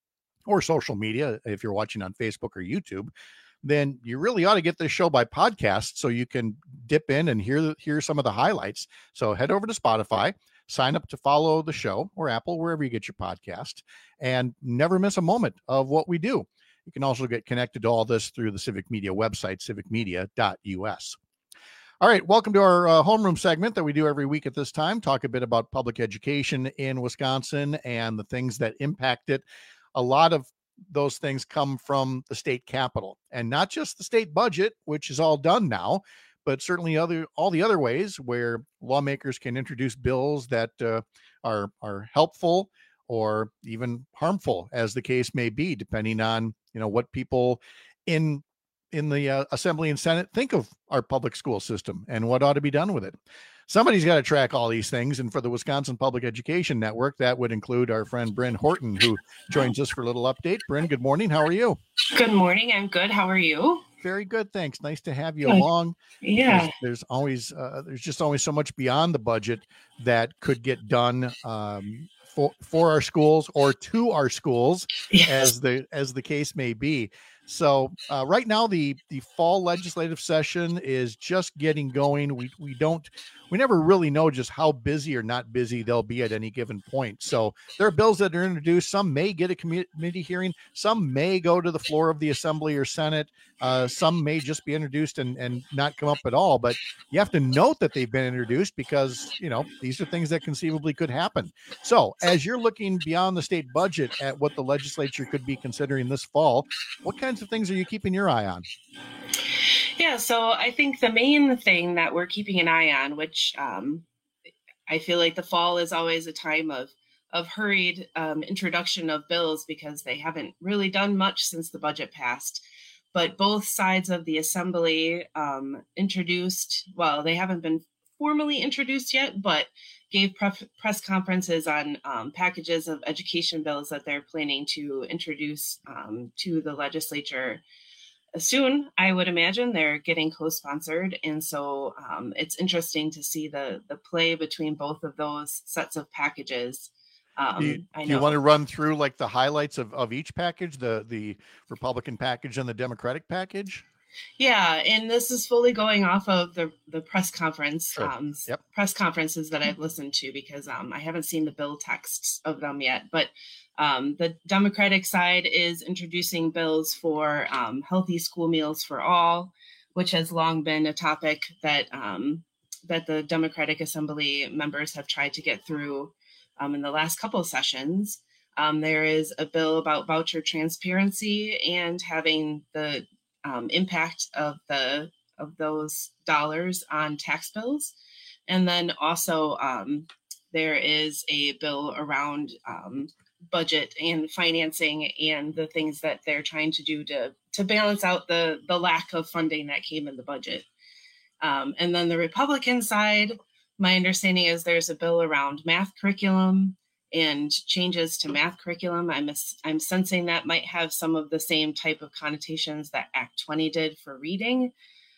or social media, if you're watching on Facebook or YouTube, then you really ought to get this show by podcast so you can dip in and hear, hear some of the highlights. So head over to Spotify. Sign up to follow the show or Apple, wherever you get your podcast, and never miss a moment of what we do. You can also get connected to all this through the Civic Media website, civic media dot u s. All right, welcome to our uh, homeroom segment that we do every week at this time. Talk a bit about public education in Wisconsin and the things that impact it. A lot of those things come from the state capitol, and not just the state budget, which is all done now, but certainly other all the other ways where lawmakers can introduce bills that uh, are are helpful or even harmful, as the case may be, depending on you know what people in in the uh, Assembly and Senate think of our public school system and what ought to be done with it. Somebody's got to track all these things, and for the Wisconsin Public Education Network, that would include our friend Bryn Horton, who joins us for a little update. Bryn, good morning. How are you? Good morning. I'm good. How are you? Very good, thanks. Nice to have you along. Yeah, there's, there's always uh, there's just always so much beyond the budget that could get done um, for for our schools or to our schools, yes. as the as the case may be. So uh, right now, the the fall legislative session is just getting going. We we don't we never really know just how busy or not busy they'll be at any given point. So there are bills that are introduced. Some may get a committee hearing. Some may go to the floor of the Assembly or Senate. Uh, some may just be introduced and, and not come up at all. But you have to note that they've been introduced because, you know, these are things that conceivably could happen. So as you're looking beyond the state budget at what the legislature could be considering this fall, what kinds of things are you keeping your eye on? Yeah, so I think the main thing that we're keeping an eye on, which um, I feel like the fall is always a time of of hurried um, introduction of bills because they haven't really done much since the budget passed. But both sides of the Assembly um, introduced, well, they haven't been formally introduced yet, but gave pre- press conferences on um, packages of education bills that they're planning to introduce um, to the legislature soon. I would imagine they're getting co-sponsored. And so um, it's interesting to see the the play between both of those sets of packages. Um, do you, I know. do you want to run through like the highlights of, of each package, the, the Republican package and the Democratic package? Yeah, and this is fully going off of the the press conference, sure. um, yep. press conferences that I've listened to because um, I haven't seen the bill texts of them yet. But um, the Democratic side is introducing bills for um, healthy school meals for all, which has long been a topic that um, that the Democratic Assembly members have tried to get through um, in the last couple of sessions. Um, there is a bill about voucher transparency and having the Um, impact of the of those dollars on tax bills. And then also um, there is a bill around um, budget and financing and the things that they're trying to do to to balance out the the lack of funding that came in the budget. Um, and then the Republican side, my understanding is there's a bill around math curriculum and changes to math curriculum. I'm I'm sensing that might have some of the same type of connotations that Act twenty did for reading.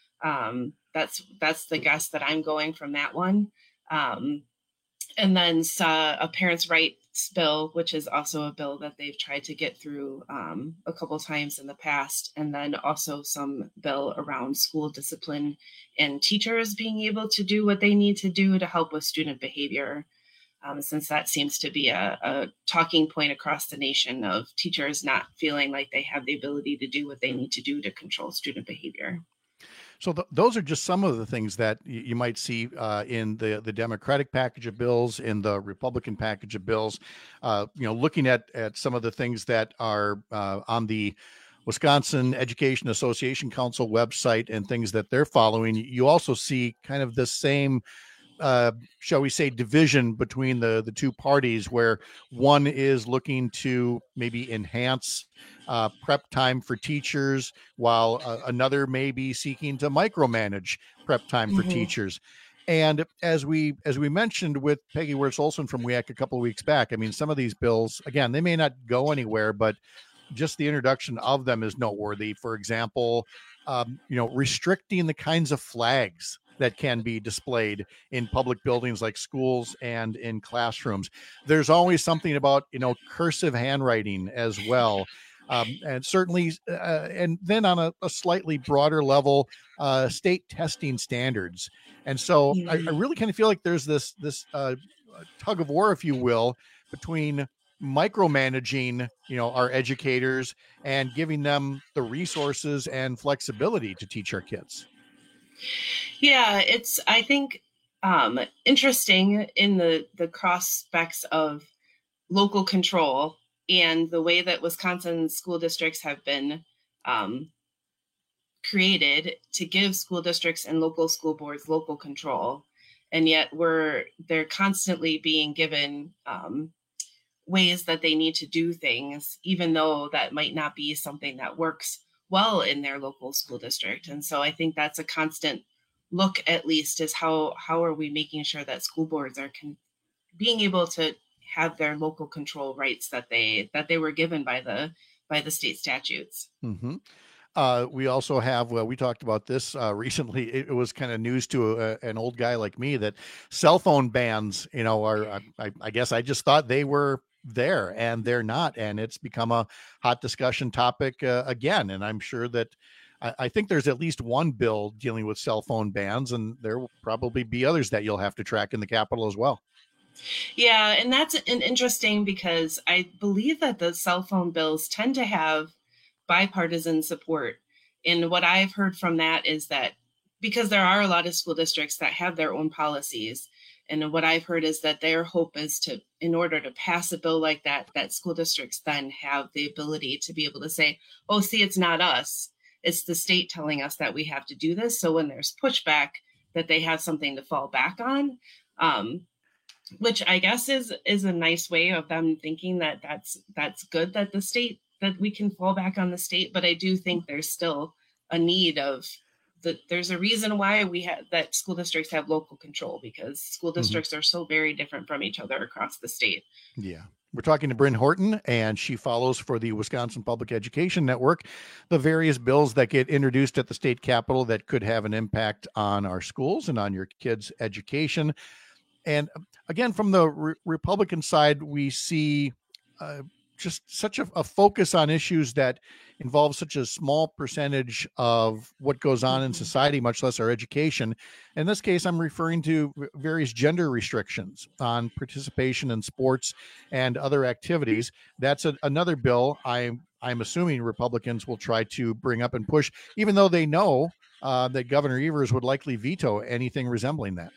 Um, that's that's the guess that I'm going from that one. Um, and then uh, a parents' rights bill, which is also a bill that they've tried to get through um, a couple times in the past. And then also some bill around school discipline and teachers being able to do what they need to do to help with student behavior. Um, since that seems to be a, a talking point across the nation of teachers not feeling like they have the ability to do what they need to do to control student behavior. So th- those are just some of the things that y- you might see uh, in the, the Democratic package of bills, in the Republican package of bills. Uh, you know, looking at, at some of the things that are uh, on the Wisconsin Education Association Council website and things that they're following, you also see kind of the same, uh, shall we say, division between the, the two parties, where one is looking to maybe enhance uh, prep time for teachers, while uh, another may be seeking to micromanage prep time for Mhm. teachers. And as we as we mentioned with Peggy Wirtz Olson from W E A C a couple of weeks back, I mean, some of these bills, again, they may not go anywhere, but just the introduction of them is noteworthy. For example, um, you know, restricting the kinds of flags that can be displayed in public buildings like schools and in classrooms. There's always something about, you know, cursive handwriting as well. Um, and certainly, uh, and then on a, a slightly broader level, uh, state testing standards. And so I, I really kind of feel like there's this, this uh, tug of war, if you will, between micromanaging, you know, our educators and giving them the resources and flexibility to teach our kids. Yeah, it's, I think, um, interesting in the, the cross specs of local control and the way that Wisconsin school districts have been um, created to give school districts and local school boards local control. And yet we're, they're constantly being given um, ways that they need to do things, even though that might not be something that works well in their local school district. And so I think that's a constant look, at least, is how how are we making sure that school boards are con- being able to have their local control rights that they that they were given by the by the state statutes. Mm-hmm. Uh, we also have, well, we talked about this uh, recently. It, it was kind of news to a, an old guy like me that cell phone bans, you know, are, I, I guess I just thought they were there, and they're not. And it's become a hot discussion topic uh, again. And I'm sure that I, I think there's at least one bill dealing with cell phone bans, and there will probably be others that you'll have to track in the Capitol as well. Yeah, and that's an interesting, because I believe that the cell phone bills tend to have bipartisan support. And what I've heard from that is that because there are a lot of school districts that have their own policies, and what I've heard is that their hope is to, in order to pass a bill like that, that school districts then have the ability to be able to say, oh, see, it's not us. It's the state telling us that we have to do this. So when there's pushback, that they have something to fall back on. Um, which I guess is is a nice way of them thinking that that's that's good that the state, that we can fall back on the state. But I do think there's still a need of the, there's a reason why we have that school districts have local control, because school districts mm-hmm. are so very different from each other across the state. Yeah. We're talking to Bryn Horton, and she follows for the Wisconsin Public Education Network the various bills that get introduced at the state capitol that could have an impact on our schools and on your kids' education. And again, from the re- Republican side, we see uh, just such a, a focus on issues that involve such a small percentage of what goes on in society, much less our education. In this case, I'm referring to various gender restrictions on participation in sports and other activities. That's a, another bill I'm I'm assuming Republicans will try to bring up and push, even though they know uh, that Governor Evers would likely veto anything resembling that.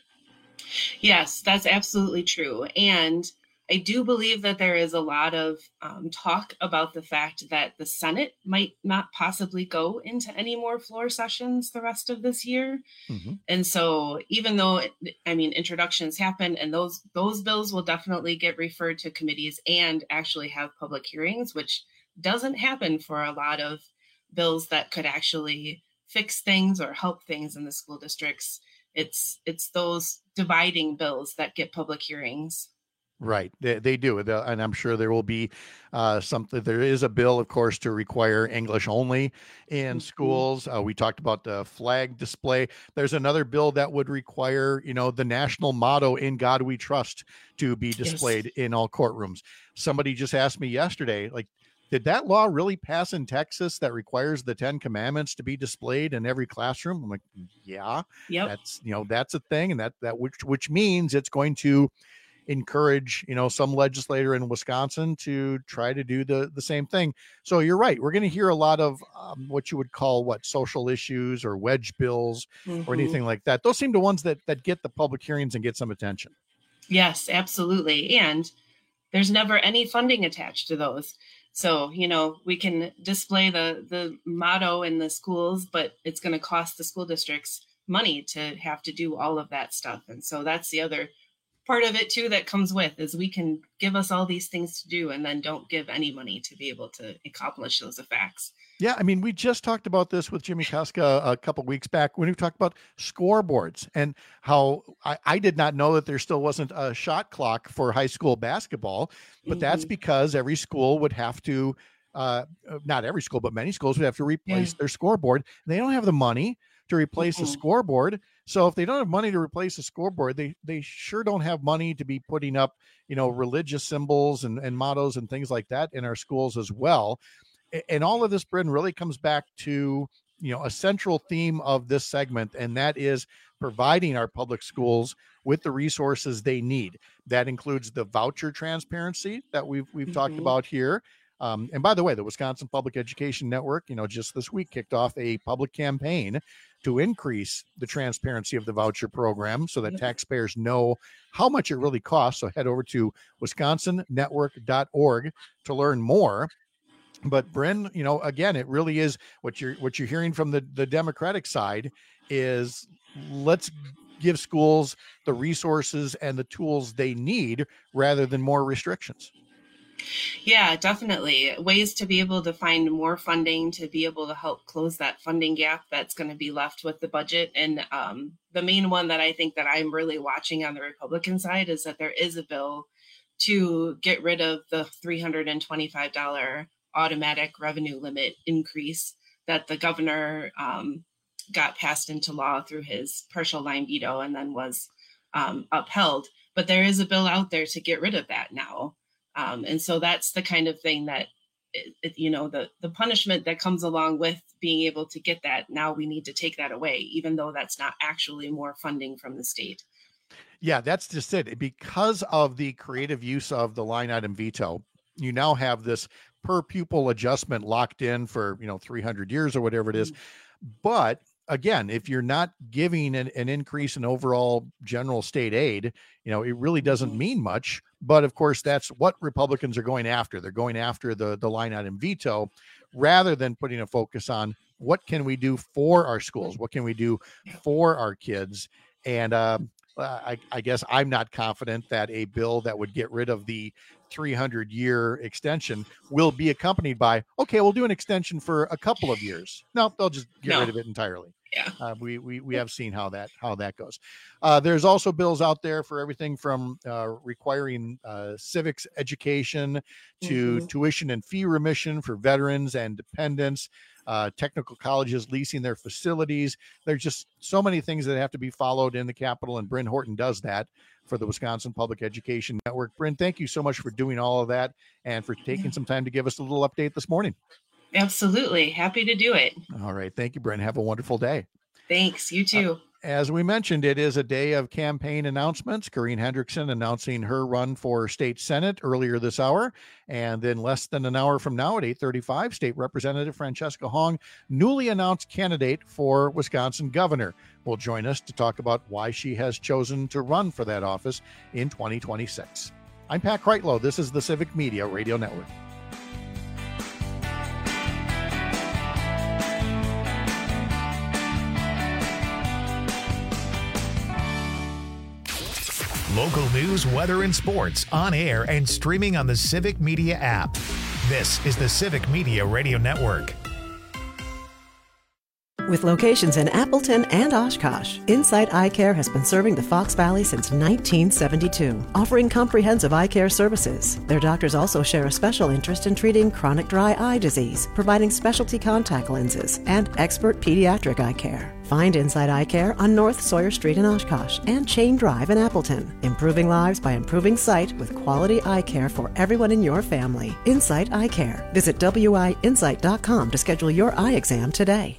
Yes, that's absolutely true. And I do believe that there is a lot of um, talk about the fact that the Senate might not possibly go into any more floor sessions the rest of this year. Mm-hmm. And so even though, I mean, introductions happen, and those those bills will definitely get referred to committees and actually have public hearings, which doesn't happen for a lot of bills that could actually fix things or help things in the school districts. It's it's those dividing bills that get public hearings. Right. They, they do. And I'm sure there will be uh, something. There is a bill, of course, to require English only in mm-hmm. schools. Uh, we talked about the flag display. There's another bill that would require, you know, the national motto, "In God We Trust," to be displayed yes. in all courtrooms. Somebody just asked me yesterday, like, did that law really pass in Texas that requires the Ten Commandments to be displayed in every classroom? I'm like, yeah, yep. that's, you know, that's a thing. And that, that which, which means it's going to encourage, you know, some legislator in Wisconsin to try to do the, the same thing. So you're right. We're going to hear a lot of um, what you would call what social issues or wedge bills mm-hmm. or anything like that. Those seem to ones that, that get the public hearings and get some attention. Yes, absolutely. And there's never any funding attached to those. So, you know, we can display the, the motto in the schools, but it's going to cost the school districts money to have to do all of that stuff. And so that's the other part of it, too, that comes with is we can give us all these things to do and then don't give any money to be able to accomplish those effects. Yeah, I mean, we just talked about this with Jimmy Koska a couple of weeks back when we talked about scoreboards and how I, I did not know that there still wasn't a shot clock for high school basketball, but mm-hmm. that's because every school would have to, uh, not every school, but many schools would have to replace yeah. their scoreboard. They don't have the money to replace mm-hmm. a scoreboard. So if they don't have money to replace a scoreboard, they they sure don't have money to be putting up, you know, religious symbols and, and mottos and things like that in our schools as well. And all of this, Bryn, really comes back to, you know, a central theme of this segment, and that is providing our public schools with the resources they need. That includes the voucher transparency that we've we've mm-hmm. talked about here. Um, and by the way, the Wisconsin Public Education Network, you know, just this week kicked off a public campaign to increase the transparency of the voucher program so that taxpayers know how much it really costs. So head over to wisconsin network dot org to learn more. But Bryn, you know, again, it really is what you're what you're hearing from the, the Democratic side is let's give schools the resources and the tools they need rather than more restrictions. Yeah, definitely. Ways to be able to find more funding to be able to help close that funding gap that's going to be left with the budget. And um, the main one that I think that I'm really watching on the Republican side is that there is a bill to get rid of the three hundred twenty-five dollars automatic revenue limit increase that the governor um, got passed into law through his partial line veto and then was um, upheld. But there is a bill out there to get rid of that now. Um, and so that's the kind of thing that, it, it, you know, the, the punishment that comes along with being able to get that. Now we need to take that away, even though that's not actually more funding from the state. Yeah, that's just it. Because of the creative use of the line item veto, you now have this per pupil adjustment locked in for, you know, three hundred years or whatever it is. Mm-hmm. But again, if you're not giving an, an increase in overall general state aid, you know, it really doesn't mean much. But of course, that's what Republicans are going after. They're going after the, the line item veto rather than putting a focus on what can we do for our schools? What can we do for our kids? And uh, I, I guess I'm not confident that a bill that would get rid of the three hundred year extension will be accompanied by, okay, we'll do an extension for a couple of years. No, they'll just get no. rid of it entirely. Yeah. Uh, we, we, we have seen how that, how that goes. Uh, there's also bills out there for everything from uh, requiring uh, civics education to mm-hmm. tuition and fee remission for veterans and dependents, uh, technical colleges leasing their facilities. There's just so many things that have to be followed in the Capitol, and Bryn Horton does that for the Wisconsin Public Education Network. Bryn, thank you so much for doing all of that and for taking some time to give us a little update this morning. Absolutely. Happy to do it. All right. Thank you, Bryn. Have a wonderful day. Thanks. You too. Uh, as we mentioned, it is a day of campaign announcements. Corinne Hendrickson announcing her run for state Senate earlier this hour. And then less than an hour from now at eight thirty-five, State Representative Francesca Hong, newly announced candidate for Wisconsin governor, will join us to talk about why she has chosen to run for that office in twenty twenty-six. I'm Pat Kreitlow. This is the Civic Media Radio Network. Local news, weather, and sports on air and streaming on the Civic Media app. This is the Civic Media Radio Network. With locations in Appleton and Oshkosh, Insight Eye Care has been serving the Fox Valley since nineteen seventy-two, offering comprehensive eye care services. Their doctors also share a special interest in treating chronic dry eye disease, providing specialty contact lenses, and expert pediatric eye care. Find Insight Eye Care on North Sawyer Street in Oshkosh and Chain Drive in Appleton. Improving lives by improving sight with quality eye care for everyone in your family. Insight Eye Care. Visit W I insight dot com to schedule your eye exam today.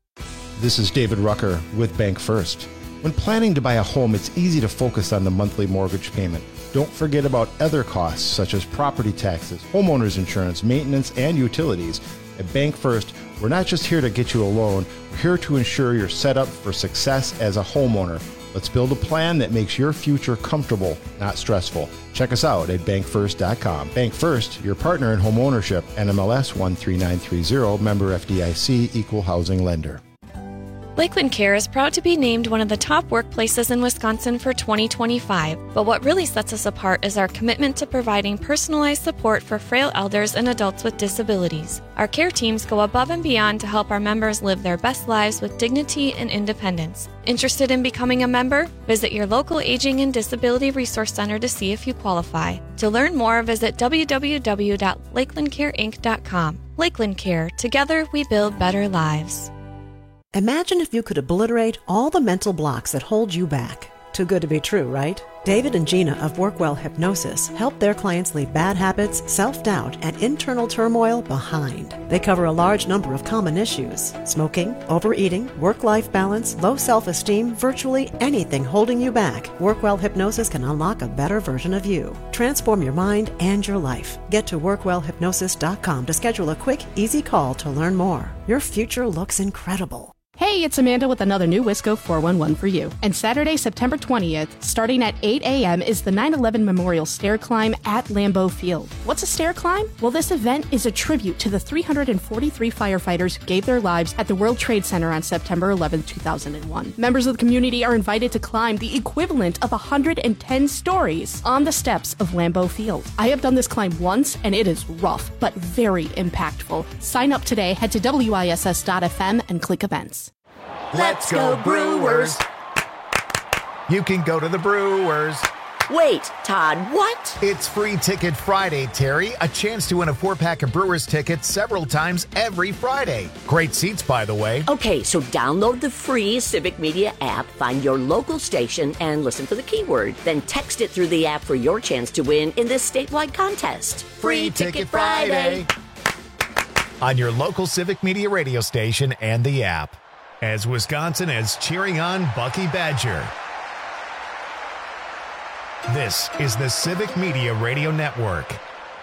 This is David Rucker with Bank First. When planning to buy a home, it's easy to focus on the monthly mortgage payment. Don't forget about other costs such as property taxes, homeowners insurance, maintenance, and utilities. At Bank First, we're not just here to get you a loan, we're here to ensure you're set up for success as a homeowner. Let's build a plan that makes your future comfortable, not stressful. Check us out at bank first dot com. Bank First, your partner in home ownership, N M L S one three nine three zero, member F D I C, equal housing lender. Lakeland Care is proud to be named one of the top workplaces in Wisconsin for twenty twenty-five, but what really sets us apart is our commitment to providing personalized support for frail elders and adults with disabilities. Our care teams go above and beyond to help our members live their best lives with dignity and independence. Interested in becoming a member? Visit your local Aging and Disability Resource Center to see if you qualify. To learn more, visit w w w dot lakeland care inc dot com. Lakeland Care. Together, we build better lives. Imagine if you could obliterate all the mental blocks that hold you back. Too good to be true, right? David and Gina of Workwell Hypnosis help their clients leave bad habits, self-doubt, and internal turmoil behind. They cover a large number of common issues: smoking, overeating, work-life balance, low self-esteem, virtually anything holding you back. Workwell Hypnosis can unlock a better version of you. Transform your mind and your life. Get to workwell hypnosis dot com to schedule a quick, easy call to learn more. Your future looks incredible. Hey, it's Amanda with another new Wisco four one one for you. And Saturday, September twentieth, starting at eight a.m. is the nine eleven Memorial Stair Climb at Lambeau Field. What's a stair climb? Well, this event is a tribute to the three hundred forty-three firefighters who gave their lives at the World Trade Center on September eleventh, two thousand one. Members of the community are invited to climb the equivalent of one hundred ten stories on the steps of Lambeau Field. I have done this climb once, and it is rough, but very impactful. Sign up today, head to W I S S dot F M and click events. Let's go Brewers! You can go to the Brewers. Wait, Todd, what? It's Free Ticket Friday, Terry. A chance to win a four-pack of Brewers tickets several times every Friday. Great seats, by the way. Okay, so download the free Civic Media app, find your local station, and listen for the keyword. Then text it through the app for your chance to win in this statewide contest. Free Ticket Friday! On your local Civic Media radio station and the app. As Wisconsin is cheering on Bucky Badger. This is the Civic Media Radio Network.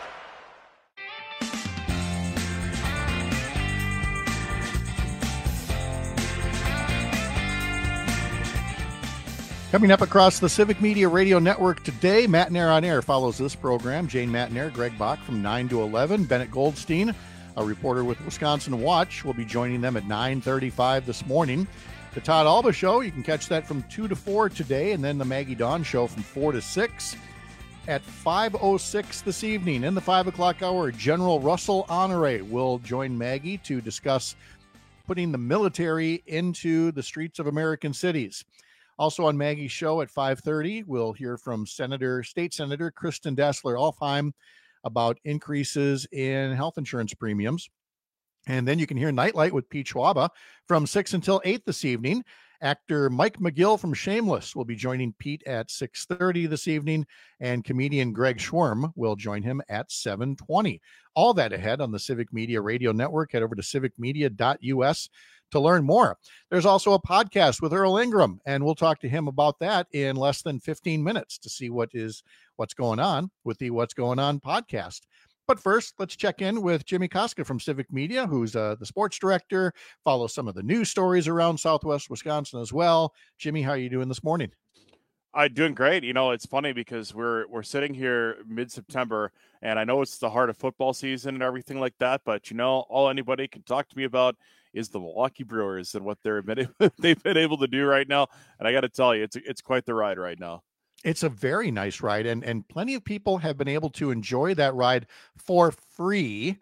Coming up across the Civic Media Radio Network today, Matt Nair on Air follows this program. Jane Matt Nair, Greg Bach from nine to eleven, Bennett Goldstein, a reporter with Wisconsin Watch, will be joining them at nine thirty-five this morning. The Todd Alba Show, you can catch that from two to four today, and then the Maggie Dawn Show from four to six. At five oh six this evening, in the five o'clock hour, General Russell Honore will join Maggie to discuss putting the military into the streets of American cities. Also on Maggie's show at five thirty, we'll hear from Senator, State Senator Kristen Dassler-Alfheim about increases in health insurance premiums. And then you can hear Nightlight with Pete Schwaba from six until eight this evening. Actor Mike McGill from Shameless will be joining Pete at six thirty this evening, and comedian Greg Schworm will join him at seven twenty. All that ahead on the Civic Media Radio Network. Head over to civic media dot U S to learn more. There's also a podcast with Earl Ingram, and we'll talk to him about that in less than fifteen minutes to see what is what's going on with the What's Going On podcast. But first, let's check in with Jimmy Koska from Civic Media, who's uh, the sports director, follows some of the news stories around Southwest Wisconsin as well. Jimmy, how are you doing this morning? I'm doing great. You know, it's funny because we're we're sitting here mid-September, and I know it's the heart of football season and everything like that, but, you know, all anybody can talk to me about is the Milwaukee Brewers and what they're they've been able to do right now. And I got to tell you, it's it's quite the ride right now. It's a very nice ride, and, and plenty of people have been able to enjoy that ride for free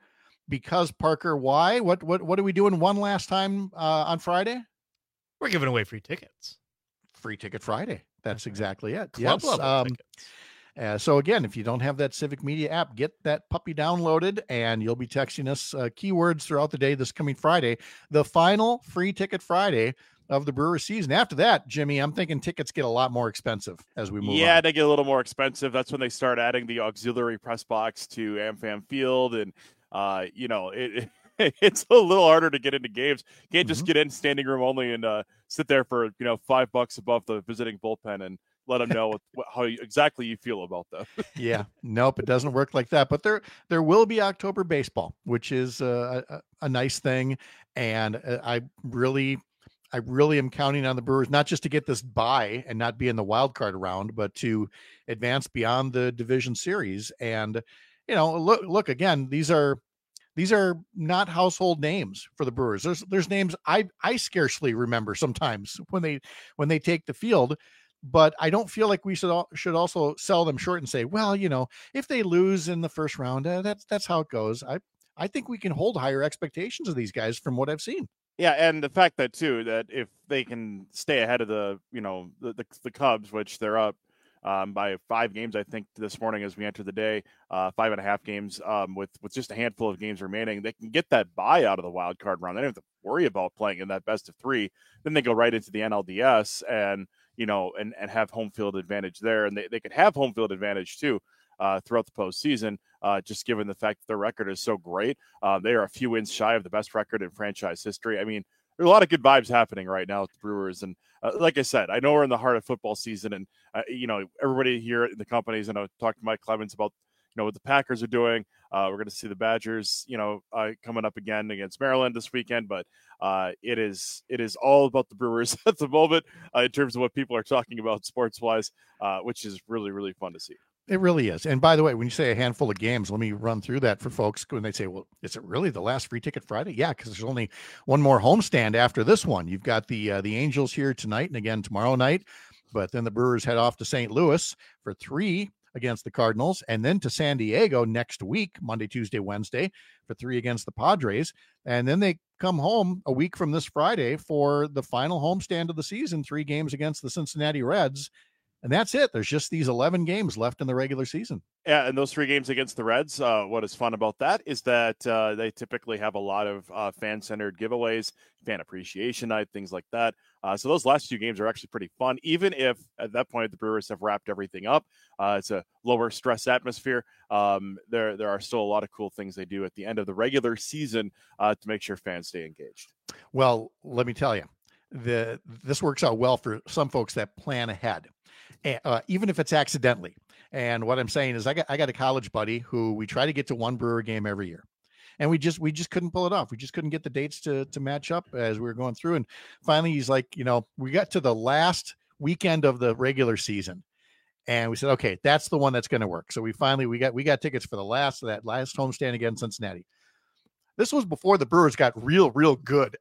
because Parker, why? What what what are we doing one last time uh, on Friday? We're giving away free tickets. Free Ticket Friday. That's exactly it. Club yes. level um, tickets. Uh, so again, if you don't have that Civic Media app, get that puppy downloaded, and you'll be texting us uh, keywords throughout the day this coming Friday, the final Free Ticket Friday of the Brewers season. After that, Jimmy, I'm thinking tickets get a lot more expensive as we move yeah, on. they get a little more expensive. That's when they start adding the auxiliary press box to AmFam Field, and uh, you know, it, it it's a little harder to get into games. You can't just Mhm. get in standing room only and uh, sit there for you know five bucks above the visiting bullpen and let them know what, what, how you, exactly you feel about them. Yeah, nope, it doesn't work like that. But there, there will be October baseball, which is uh, a, a nice thing, and uh, I really, I really am counting on the Brewers not just to get this bye and not be in the wild card round, but to advance beyond the division series. And you know, look, look again, these are these are not household names for the Brewers. There's there's names I I scarcely remember sometimes when they when they take the field. But I don't feel like we should al- should also sell them short and say, well, you know, if they lose in the first round, uh, that's that's how it goes. I I think we can hold higher expectations of these guys from what I've seen. Yeah, and the fact that too that if they can stay ahead of the you know the the, the Cubs, which they're up um, by five games, I think this morning as we enter the day, uh, five and a half games um, with with just a handful of games remaining, they can get that bye out of the wild card round. They don't have to worry about playing in that best of three. Then they go right into the N L D S and you know and and have home field advantage there, and they they could have home field advantage too. Uh, throughout the postseason, uh, just given the fact that their record is so great. Uh, they are a few wins shy of the best record in franchise history. I mean, there's a lot of good vibes happening right now with the Brewers. And uh, like I said, I know we're in the heart of football season, and, uh, you know, everybody here in the companies, and I talked to Mike Clemens about, you know, what the Packers are doing. Uh, we're going to see the Badgers, you know, uh, coming up again against Maryland this weekend. But uh, it is it is all about the Brewers at the moment uh, in terms of what people are talking about sports-wise, uh, which is really, really fun to see. It really is. And by the way, when you say a handful of games, let me run through that for folks when they say, well, is it really the last Free Ticket Friday? Yeah, because there's only one more homestand after this one. You've got the uh, the Angels here tonight and again tomorrow night, but then the Brewers head off to Saint Louis for three against the Cardinals, and then to San Diego next week, Monday, Tuesday, Wednesday, for three against the Padres. And then they come home a week from this Friday for the final homestand of the season, three games against the Cincinnati Reds. And that's it. There's just these eleven games left in the regular season. Yeah, and those three games against the Reds, uh, what is fun about that is that uh, they typically have a lot of uh, fan-centered giveaways, fan appreciation night, things like that. Uh, so those last two games are actually pretty fun, even if at that point the Brewers have wrapped everything up. Uh, it's a lower stress atmosphere. Um, there, there are still a lot of cool things they do at the end of the regular season uh, to make sure fans stay engaged. Well, let me tell you, the this works out well for some folks that plan ahead. Uh, even if it's accidentally. And what I'm saying is I got I got a college buddy who we try to get to one Brewer game every year. And we just we just couldn't pull it off. We just couldn't get the dates to to match up as we were going through. And finally he's like, you know, we got to the last weekend of the regular season. And we said, okay, that's the one that's going to work. So we finally we got we got tickets for the last that last homestand against Cincinnati. This was before the Brewers got real, real good.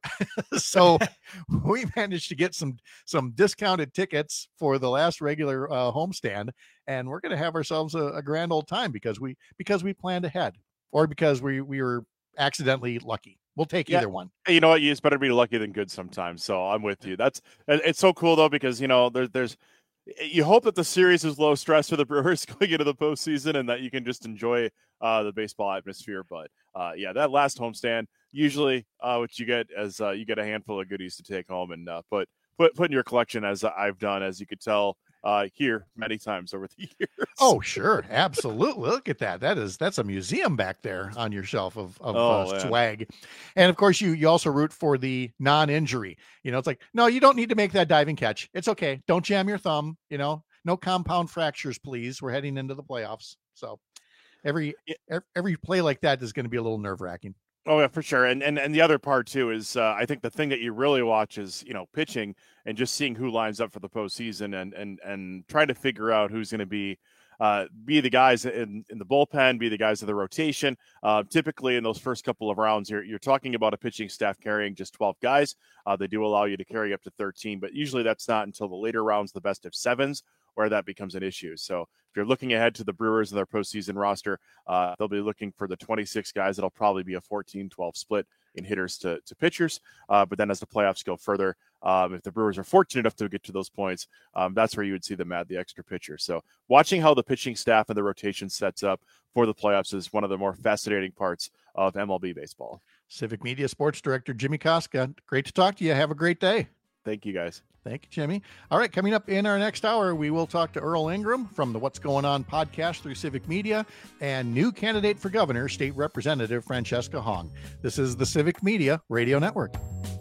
So we managed to get some some discounted tickets for the last regular uh, homestand, and we're going to have ourselves a, a grand old time because we because we planned ahead, or because we we were accidentally lucky. We'll take Yeah. either one. You know what? You just better be lucky than good sometimes. So I'm with you. That's it's so cool though, because you know there, there's you hope that the series is low stress for the Brewers going into the postseason, and that you can just enjoy uh, the baseball atmosphere. But uh, yeah, that last homestand, usually uh, what you get is uh, you get a handful of goodies to take home and uh, put put put in your collection, as I've done, as you could tell uh, here many times over the years. Oh, sure, absolutely. Look at that. That is that's a museum back there on your shelf of, of Oh, uh, yeah. swag. And of course, you you also root for the non-injury. You know, it's like, no, you don't need to make that diving catch. It's okay. Don't jam your thumb. You know, no compound fractures, please. We're heading into the playoffs, so every every, every play like that is going to be a little nerve-wracking. Oh yeah, for sure. And and and the other part too is uh, I think the thing that you really watch is you know pitching and just seeing who lines up for the postseason and and and trying to figure out who's going to be uh, be the guys in, in the bullpen, be the guys of the rotation. Uh, typically in those first couple of rounds, you're you're talking about a pitching staff carrying just twelve guys. Uh, they do allow you to carry up to thirteen, but usually that's not until the later rounds, the best of sevens, where that becomes an issue. So if you're looking ahead to the Brewers and their postseason roster, uh, they'll be looking for the twenty-six guys. It'll probably be a fourteen twelve split in hitters to, to pitchers. Uh, but then as the playoffs go further, um, if the Brewers are fortunate enough to get to those points, um, that's where you would see them add the extra pitcher. So watching how the pitching staff and the rotation sets up for the playoffs is one of the more fascinating parts of M L B baseball. Civic Media Sports Director Jimmy Koska, great to talk to you. Have a great day. Thank you, guys. Thank you, Jimmy. All right, coming up in our next hour, we will talk to Earl Ingram from the What's Going On podcast through Civic Media and new candidate for governor, State Representative Francesca Hong. This is the Civic Media Radio Network.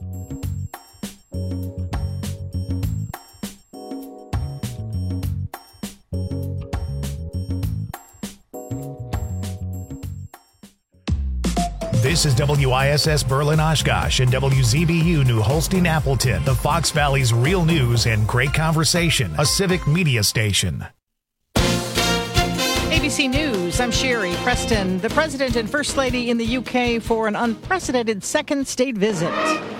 This is W I S S Berlin Oshkosh and W Z B U New Holstein Appleton, the Fox Valley's real news and great conversation, a civic media station. A B C News, I'm Sherry Preston. The President and First Lady in the U K for an unprecedented second state visit.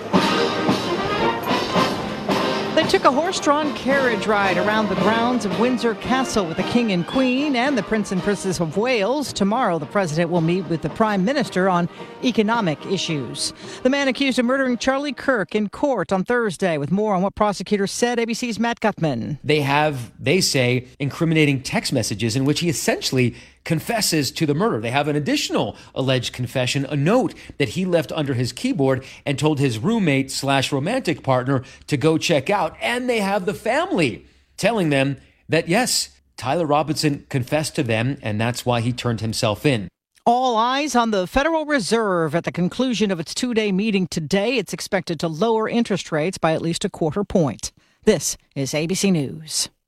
They took a horse-drawn carriage ride around the grounds of Windsor Castle with the King and Queen and the Prince and Princess of Wales. Tomorrow, the President will meet with the Prime Minister on economic issues. The man accused of murdering Charlie Kirk in court on Thursday. With more on what prosecutors said, A B C's Matt Gutman. They have, they say, incriminating text messages in which he essentially confesses to the murder. They have an additional alleged confession, a note that he left under his keyboard and told his roommate slash romantic partner to go check out. And they have the family telling them that, yes, Tyler Robinson confessed to them, and that's why he turned himself in. All eyes on the Federal Reserve at the conclusion of its two-day meeting today. It's expected to lower interest rates by at least a quarter point. This is A B C News.